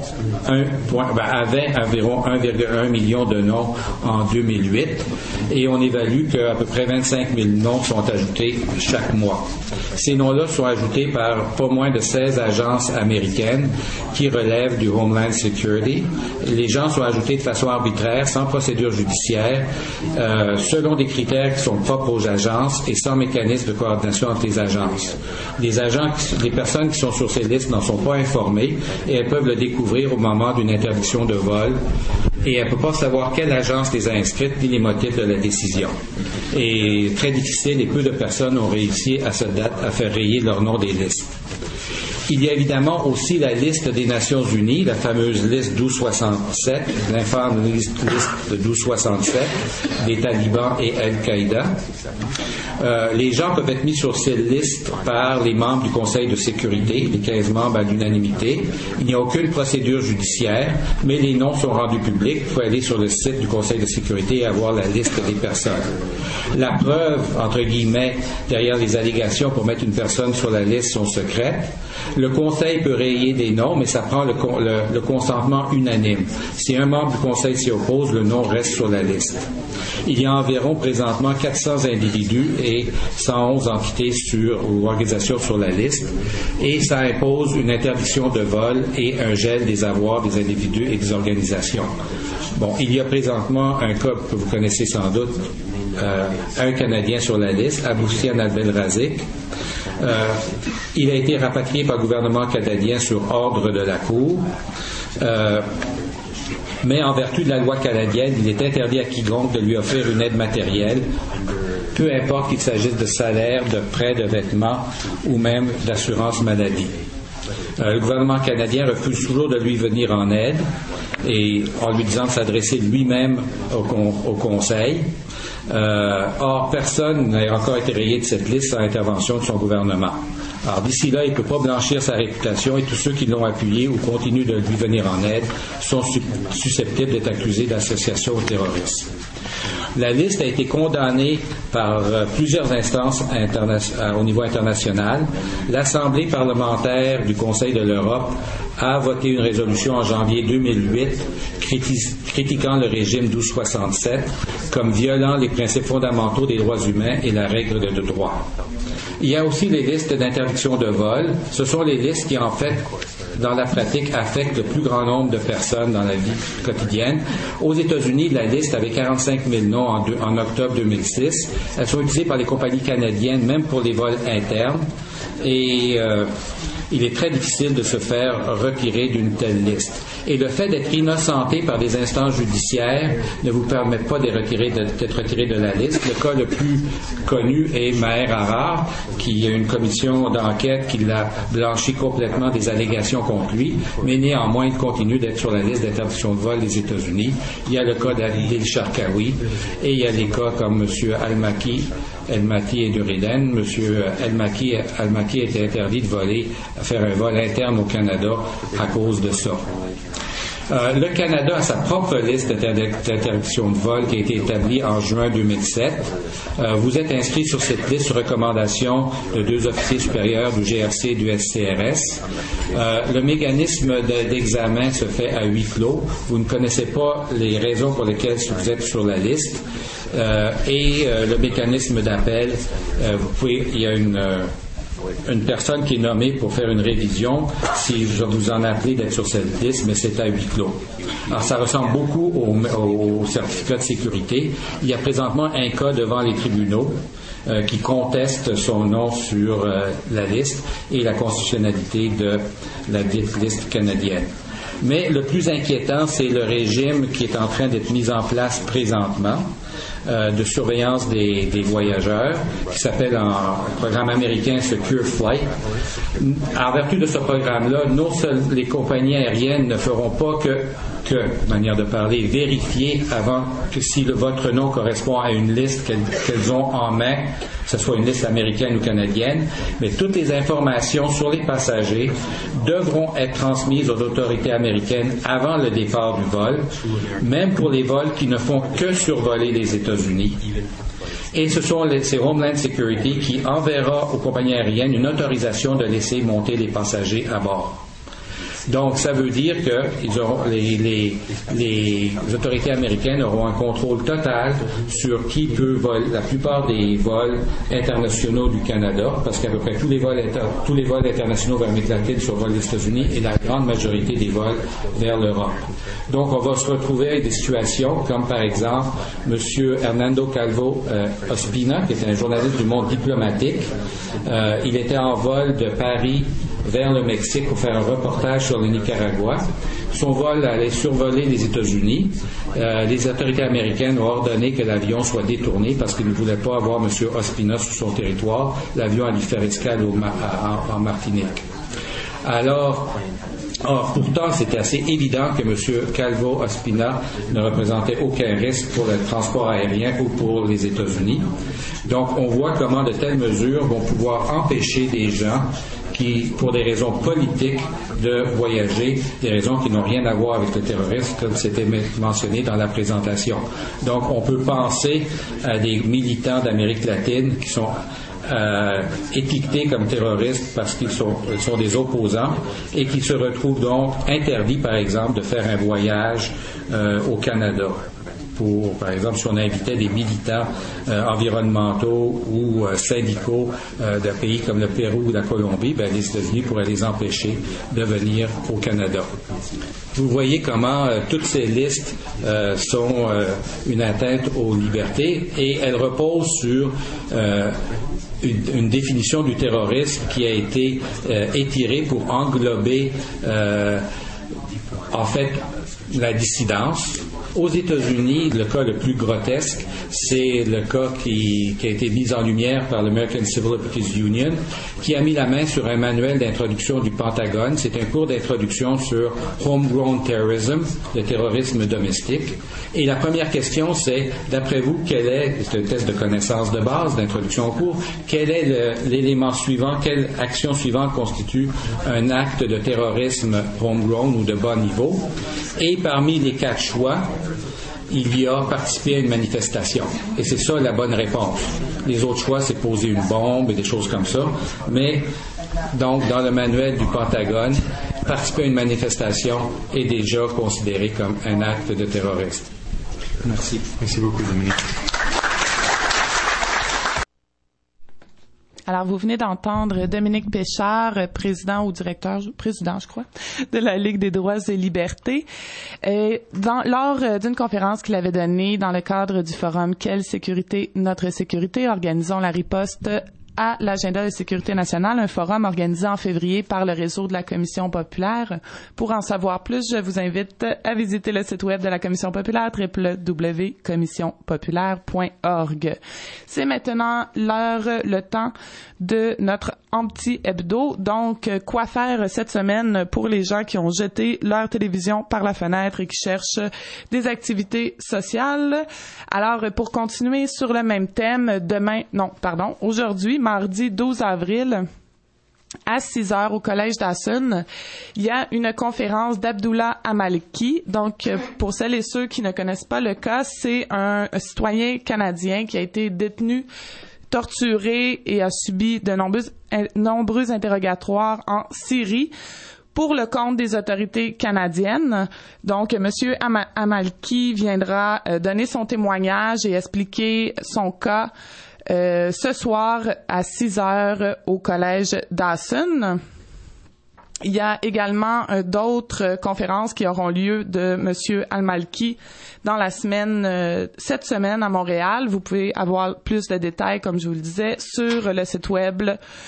1,1 million de noms en 2008, et on évalue qu'à peu près 25 000 noms sont ajoutés chaque mois. Ces noms-là sont ajoutés par pas moins de 16 agences américaines qui relèvent du Homeland Security. Les gens sont ajoutés de façon arbitraire, sans procédure judiciaire, selon des critères qui sont propres aux agences et sans mécanisme de coordination entre les agences. Les personnes qui sont sur ces listes n'en sont pas informées, et elles peuvent le découvrir au moment d'une interdiction de vol, et elles ne peuvent pas savoir quelle agence les a inscrites ni les motifs de la décision. Et très difficile, et peu de personnes ont réussi à cette date à faire rayer leur nom des listes. Il y a évidemment aussi la liste des Nations Unies, la fameuse liste 1267, l'infâme liste de 1267 des talibans et Al-Qaïda. Les gens peuvent être mis sur cette liste par les membres du Conseil de sécurité, les 15 membres à l'unanimité. Il n'y a aucune procédure judiciaire, mais les noms sont rendus publics. Il faut aller sur le site du Conseil de sécurité et avoir la liste des personnes. La preuve, entre guillemets, derrière les allégations pour mettre une personne sur la liste sont secrètes. Le Conseil peut rayer des noms, mais ça prend le consentement unanime. Si un membre du Conseil s'y oppose, le nom reste sur la liste. Il y a environ présentement 400 individus et 111 entités ou organisations sur la liste, et ça impose une interdiction de vol et un gel des avoirs des individus et des organisations. Bon, il y a présentement un cas que vous connaissez sans doute, un Canadien sur la liste, Aboussian Abdelrazik. Il a été rapatrié par le gouvernement canadien sur ordre de la Cour. Mais en vertu de la loi canadienne, il est interdit à quiconque de lui offrir une aide matérielle, peu importe qu'il s'agisse de salaire, de prêts, de vêtements ou même d'assurance maladie. Le gouvernement canadien refuse toujours de lui venir en aide, et en lui disant de s'adresser lui-même au Conseil. Or, personne n'a encore été rayé de cette liste sans intervention de son gouvernement. Alors, d'ici là, il ne peut pas blanchir sa réputation et tous ceux qui l'ont appuyé ou continuent de lui venir en aide sont susceptibles d'être accusés d'association au terrorisme. La liste a été condamnée par plusieurs instances au niveau international. L'Assemblée parlementaire du Conseil de l'Europe a voté une résolution en janvier 2008 critiquant le régime 1267 comme violant les principes fondamentaux des droits humains et la règle de droit. Il y a aussi les listes d'interdiction de vol. Ce sont les listes qui, en fait, dans la pratique, affectent le plus grand nombre de personnes dans la vie quotidienne. Aux États-Unis, la liste avait 45 000 noms en octobre 2006. Elles sont utilisées par les compagnies canadiennes, même pour les vols internes. Et il est très difficile de se faire retirer d'une telle liste. Et le fait d'être innocenté par des instances judiciaires ne vous permet pas d'être retiré de la liste. Le cas le plus connu est Maher Arar, qui a une commission d'enquête qui l'a blanchi complètement des allégations contre lui, mais néanmoins il continue d'être sur la liste d'interdiction de vol des États-Unis. Il y a le cas d'Adil Sharkawi et il y a des cas comme M. El-Mati et Duriden. M. El-Maki était interdit de faire un vol interne au Canada à cause de ça. Le Canada a sa propre liste d'interdiction de vol qui a été établie en juin 2007. Vous êtes inscrit sur cette liste sur recommandation de 2 officiers supérieurs du GRC et du SCRS. Le mécanisme d'examen se fait à huis clos. Vous ne connaissez pas les raisons pour lesquelles vous êtes sur la liste. Le mécanisme d'appel, il y a une personne qui est nommée pour faire une révision si je vous en appelez d'être sur cette liste, mais c'est à huis clos. Alors, ça ressemble beaucoup au certificat de sécurité. Il y a présentement un cas devant les tribunaux qui conteste son nom sur la liste et la constitutionnalité de la liste canadienne. Mais le plus inquiétant, c'est le régime qui est en train d'être mis en place présentement de surveillance des voyageurs, qui s'appelle en programme américain Secure Flight. En vertu de ce programme-là, non seulement les compagnies aériennes ne feront pas que, manière de parler, vérifier avant que si votre nom correspond à une liste qu'elles ont en main, que ce soit une liste américaine ou canadienne, mais toutes les informations sur les passagers devront être transmises aux autorités américaines avant le départ du vol, même pour les vols qui ne font que survoler les États-Unis. Et ce sont c'est Homeland Security qui enverra aux compagnies aériennes une autorisation de laisser monter les passagers à bord. Donc, ça veut dire que les autorités américaines auront un contrôle total sur qui peut voler. La plupart des vols internationaux du Canada, parce qu'à peu près tous les vols internationaux vers l'Amérique latine survolent les États-Unis et la grande majorité des vols vers l'Europe. Donc, on va se retrouver avec des situations comme, par exemple, M. Hernando Calvo Ospina, qui est un journaliste du monde diplomatique. Il était en vol de Paris vers le Mexique pour faire un reportage sur le Nicaragua. Son vol allait survoler les États-Unis. Les autorités américaines ont ordonné que l'avion soit détourné parce qu'ils ne voulaient pas avoir M. Ospina sur son territoire. L'avion allait faire escale en Martinique. Or, pourtant, c'était assez évident que M. Calvo Ospina ne représentait aucun risque pour le transport aérien ou pour les États-Unis. Donc, on voit comment de telles mesures vont pouvoir empêcher des gens qui, pour des raisons politiques, de voyager, des raisons qui n'ont rien à voir avec le terrorisme, comme c'était mentionné dans la présentation. Donc, on peut penser à des militants d'Amérique latine qui sont étiquetés comme terroristes parce qu'ils sont des opposants et qui se retrouvent donc interdits, par exemple, de faire un voyage au Canada. Par exemple, si on invitait des militants environnementaux ou syndicaux d'un pays comme le Pérou ou la Colombie, les États-Unis pourraient les empêcher de venir au Canada. Vous voyez comment toutes ces listes sont une atteinte aux libertés et elles reposent sur une définition du terrorisme qui a été étirée pour englober en fait, la dissidence. Aux États-Unis, le cas le plus grotesque, c'est le cas qui a été mis en lumière par l'American Civil Liberties Union, qui a mis la main sur un manuel d'introduction du Pentagone. C'est un cours d'introduction sur Homegrown Terrorism, le terrorisme domestique. Et la première question, c'est, d'après vous, c'est un test de connaissance de base, d'introduction au cours, quel est l'élément suivant, quelle action suivante constitue un acte de terrorisme homegrown ou de bas niveau? Et parmi les 4 choix, il y a participé à une manifestation. Et c'est ça la bonne réponse. Les autres choix, c'est poser une bombe et des choses comme ça. Mais, donc, dans le manuel du Pentagone, participer à une manifestation est déjà considéré comme un acte de terroriste. Merci. Merci beaucoup, Dominique. Alors, vous venez d'entendre Dominique Péchard, président, je crois, de la Ligue des droits et libertés, lors d'une conférence qu'il avait donnée dans le cadre du forum Quelle sécurité, notre sécurité, organisons la riposte à l'agenda de sécurité nationale, un forum organisé en février par le réseau de la Commission populaire. Pour en savoir plus, je vous invite à visiter le site web de la Commission populaire, www.commissionpopulaire.org. C'est maintenant le temps de notre petit hebdo. Donc, quoi faire cette semaine pour les gens qui ont jeté leur télévision par la fenêtre et qui cherchent des activités sociales? Alors, pour continuer sur le même thème, aujourd'hui, mardi 12 avril, à 6 heures au Collège d'Assun, il y a une conférence d'Abdullah Al-Maliki. Donc, pour celles et ceux qui ne connaissent pas le cas, c'est un citoyen canadien qui a été détenu, torturé et a subi de nombreux interrogatoires en Syrie pour le compte des autorités canadiennes. Donc, M. Al-Maliki viendra donner son témoignage et expliquer son cas ce soir à 6 heures au Collège d'Assun. Il y a également d'autres conférences qui auront lieu de M. Al-Maliki dans la semaine, cette semaine à Montréal. Vous pouvez avoir plus de détails, comme je vous le disais, sur le site web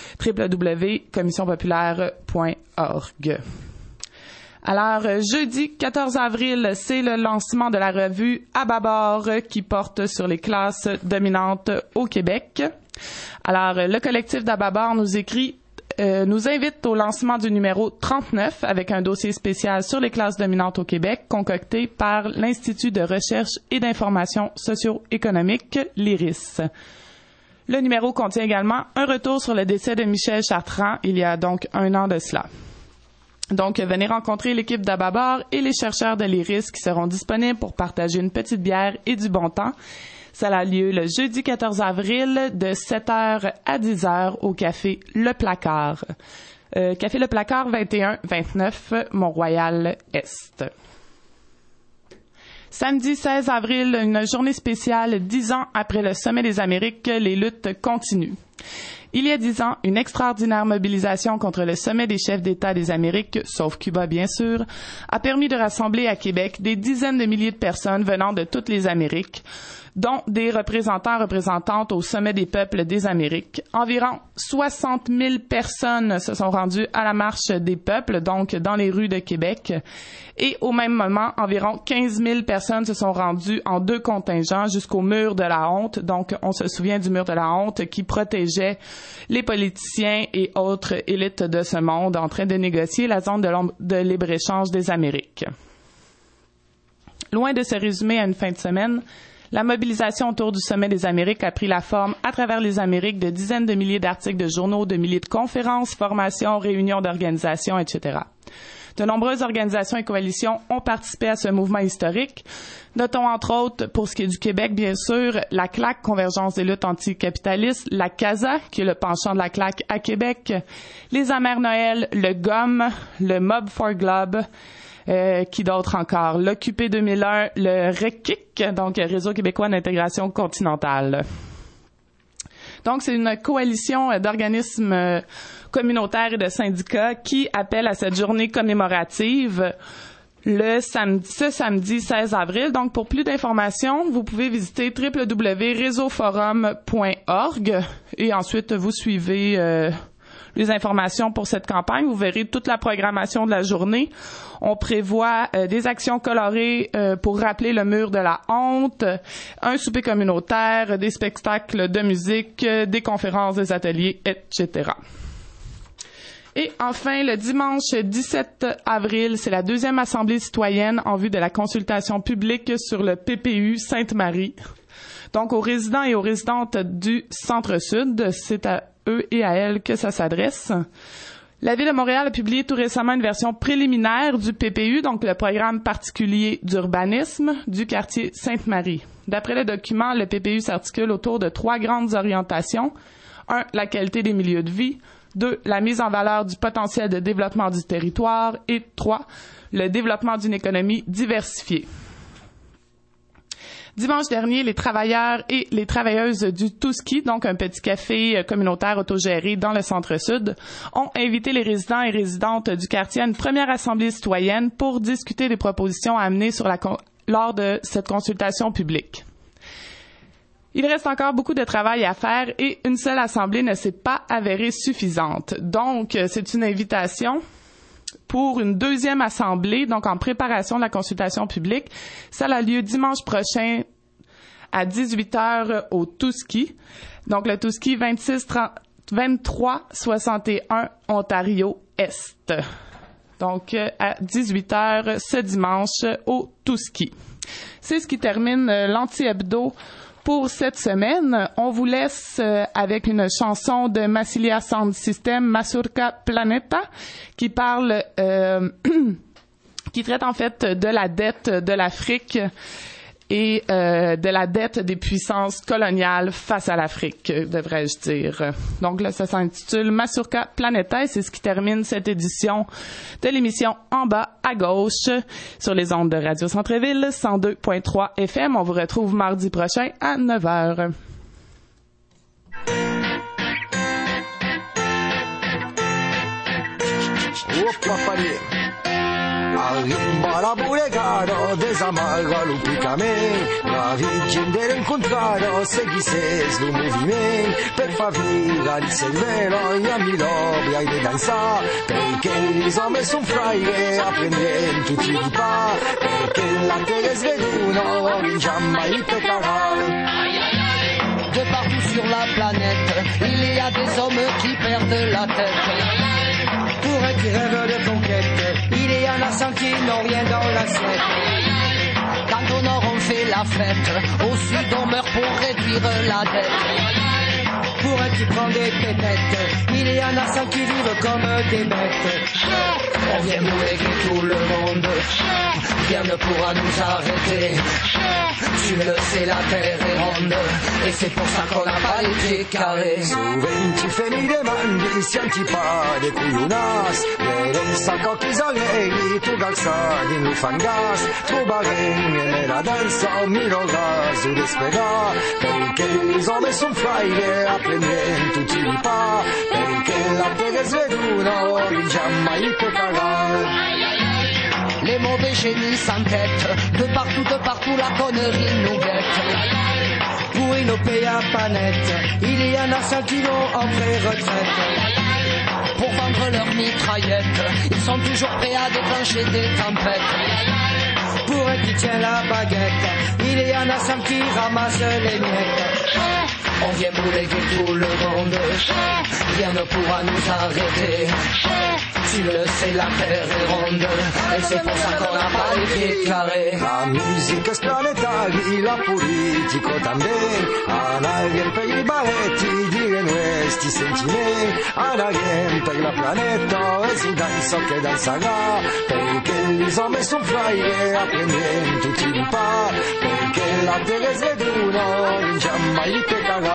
www.commissionpopulaire.org. Alors, jeudi 14 avril, c'est le lancement de la revue À bâbord qui porte sur les classes dominantes au Québec. Alors, le collectif d'À bâbord nous invite au lancement du numéro 39 avec un dossier spécial sur les classes dominantes au Québec concocté par l'Institut de recherche et d'information socio-économique, l'IRIS. Le numéro contient également un retour sur le décès de Michel Chartrand il y a donc 1 an de cela. Donc, venez rencontrer l'équipe d'À bâbord et les chercheurs de l'IRIS qui seront disponibles pour partager une petite bière et du bon temps. Ça a lieu le jeudi 14 avril de 7h à 10h au Café Le Placard. Café Le Placard 21-29 Mont-Royal-Est. Samedi 16 avril, une journée spéciale 10 ans après le Sommet des Amériques, les luttes continuent. Il y a 10 ans, une extraordinaire mobilisation contre le sommet des chefs d'État des Amériques, sauf Cuba bien sûr, a permis de rassembler à Québec des dizaines de milliers de personnes venant de toutes les Amériques, dont des représentantes au sommet des peuples des Amériques. Environ 60 000 personnes se sont rendues à la marche des peuples, donc dans les rues de Québec. Et au même moment, environ 15 000 personnes se sont rendues en 2 contingents jusqu'au mur de la honte. Donc, on se souvient du mur de la honte qui protégeait les politiciens et autres élites de ce monde en train de négocier la zone de libre-échange des Amériques. Loin de se résumer à une fin de semaine, la mobilisation autour du Sommet des Amériques a pris la forme à travers les Amériques de dizaines de milliers d'articles de journaux, de milliers de conférences, formations, réunions d'organisations, etc. De nombreuses organisations et coalitions ont participé à ce mouvement historique. Notons entre autres, pour ce qui est du Québec, bien sûr, la CLAC, Convergence des luttes anticapitalistes, la CASA, qui est le penchant de la CLAC à Québec, les Amers Noël, le GOM, le Mob for Globe, qui d'autre encore? L'Occupé 2001, le RECIC, donc Réseau québécois d'intégration continentale. Donc, c'est une coalition d'organismes communautaires et de syndicats qui appelle à cette journée commémorative ce samedi 16 avril. Donc, pour plus d'informations, vous pouvez visiter www.réseauforum.org et ensuite vous suivez les informations pour cette campagne. Vous verrez toute la programmation de la journée. On prévoit des actions colorées pour rappeler le mur de la honte, un souper communautaire, des spectacles de musique, des conférences, des ateliers, etc. Et enfin, le dimanche 17 avril, c'est la 2e assemblée citoyenne en vue de la consultation publique sur le PPU Sainte-Marie. Donc, aux résidents et aux résidentes du Centre-Sud, c'est à eux et à elles que ça s'adresse. La Ville de Montréal a publié tout récemment une version préliminaire du PPU, donc le programme particulier d'urbanisme du quartier Sainte-Marie. D'après le document, le PPU s'articule autour de 3 grandes orientations. 1. La qualité des milieux de vie. 2. La mise en valeur du potentiel de développement du territoire. Et 3. Le développement d'une économie diversifiée. Dimanche dernier, les travailleurs et les travailleuses du Touski, donc un petit café communautaire autogéré dans le Centre-Sud, ont invité les résidents et résidentes du quartier à une première assemblée citoyenne pour discuter des propositions à amener lors de cette consultation publique. Il reste encore beaucoup de travail à faire et une seule assemblée ne s'est pas avérée suffisante. Donc, c'est une invitation pour une 2e assemblée, donc en préparation de la consultation publique. Ça a lieu dimanche prochain à 18h au Touski. Donc, le Touski 2361 Ontario Est. Donc, à 18h ce dimanche au Touski. C'est ce qui termine l'anti-hebdo pour cette semaine. On vous laisse avec une chanson de Massilia Sound System, Mazurka Planeta, qui parle, qui traite en fait de la dette de l'Afrique et de la dette des puissances coloniales face à l'Afrique, devrais-je dire. Donc là, ça s'intitule Mazurka Planeta et c'est ce qui termine cette édition de l'émission En bas à gauche sur les ondes de Radio Centre-Ville 102.3 FM. On vous retrouve mardi prochain à 9h. Arriba bulegaro, desamarga l'uplicament, la Virgin de l'encontraro, seguisses d'un moviment, per fa viga il cervello, e a mi l'obri hai de dansar, perché gli homes son fraie, apprendent tutti di pa, perché la terre es veduno, jamais peccarà. De partout sur la planète, il y a des hommes qui perdent la tête. Pour un qui rêve de conquête, il y en a 100 qui n'ont rien dans l'assiette. Quand au nord on fait la fête, au sud on meurt pour réduire la dette. Pour un qui prend des pépettes, il y en a 100 qui vivent comme des bêtes. On vient mourir tout le monde, rien ne pourra nous arrêter. Tu le sais, la terre est ronde, et c'est pour ça qu'on n'a pas été carré. Soventi fe mi demandi se antipade cuionas, ieri sacco chi zaghevi, tu calzati in fangas, trobarem nella danza un mirogas u despedar, perché gli homes son fraie, apprendent tutti di pa, perché la terre es veduno, jamais peccarà. Les mauvais génies s'entêtent, de partout la connerie nous guette. Pour une paye à panette, il y en a 100 qui vont en pré-retraite. Pour vendre leurs mitraillettes, ils sont toujours prêts à déclencher des tempêtes. Pour un qui tient la baguette, il y en a 100 qui ramassent les miettes. On vient bouleguer tout le monde, rien ne pourra nous arrêter. Tu le sais, la terre est ronde, et c'est pour ça qu'on n'a pas les pieds carrés. La musica planetaria, la politico também, anariem per i balletti, dire questi sentimenti, anariem per la planeta, e si danza che danzerà, perché gli uomini sono fraie, apprendent tutti di pa, perché la terra è veduno, jamais peccarà.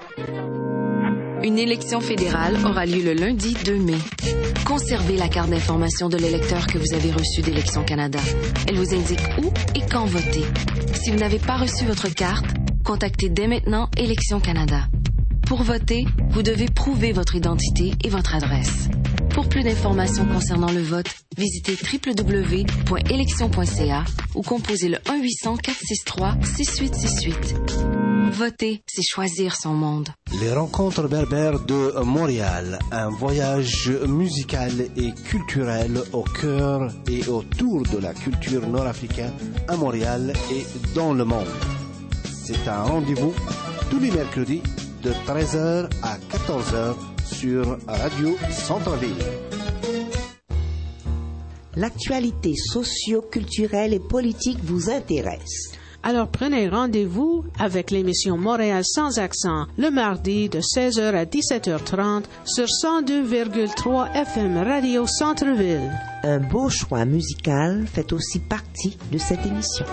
Une élection fédérale aura lieu le lundi 2 mai. Conservez la carte d'information de l'électeur que vous avez reçue d'Élections Canada. Elle vous indique où et quand voter. Si vous n'avez pas reçu votre carte, contactez dès maintenant Élections Canada. Pour voter, vous devez prouver votre identité et votre adresse. Pour plus d'informations concernant le vote, visitez www.election.ca ou composez le 1-800-463-6868. Voter, c'est choisir son monde. Les rencontres berbères de Montréal, un voyage musical et culturel au cœur et autour de la culture nord-africaine à Montréal et dans le monde. C'est un rendez-vous tous les mercredis de 13h à 14h sur Radio Centre-Ville. L'actualité socio-culturelle et politique vous intéresse. Alors prenez rendez-vous avec l'émission Montréal sans accent le mardi de 16h à 17h30 sur 102,3 FM Radio Centre-Ville. Un beau choix musical fait aussi partie de cette émission.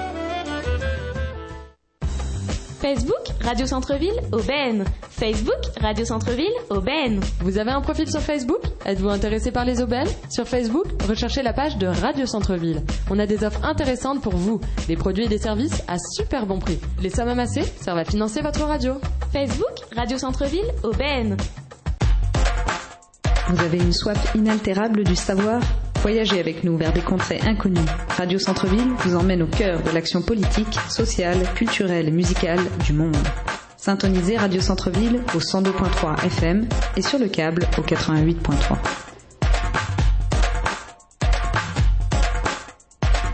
Facebook, Radio Centre-Ville, Aubaine. Facebook, Radio Centre-Ville, Aubaine. Vous avez un profil sur Facebook? Êtes-vous intéressé par les aubaines? Sur Facebook, recherchez la page de Radio Centre-Ville. On a des offres intéressantes pour vous, des produits et des services à super bon prix. Les sommes amassées servent à financer votre radio. Facebook, Radio Centre-Ville, Aubaine. Vous avez une soif inaltérable du savoir? Voyagez avec nous vers des contrées inconnues. Radio Centre-Ville vous emmène au cœur de l'action politique, sociale, culturelle et musicale du monde. Syntonisez Radio Centre-Ville au 102.3 FM et sur le câble au 88.3.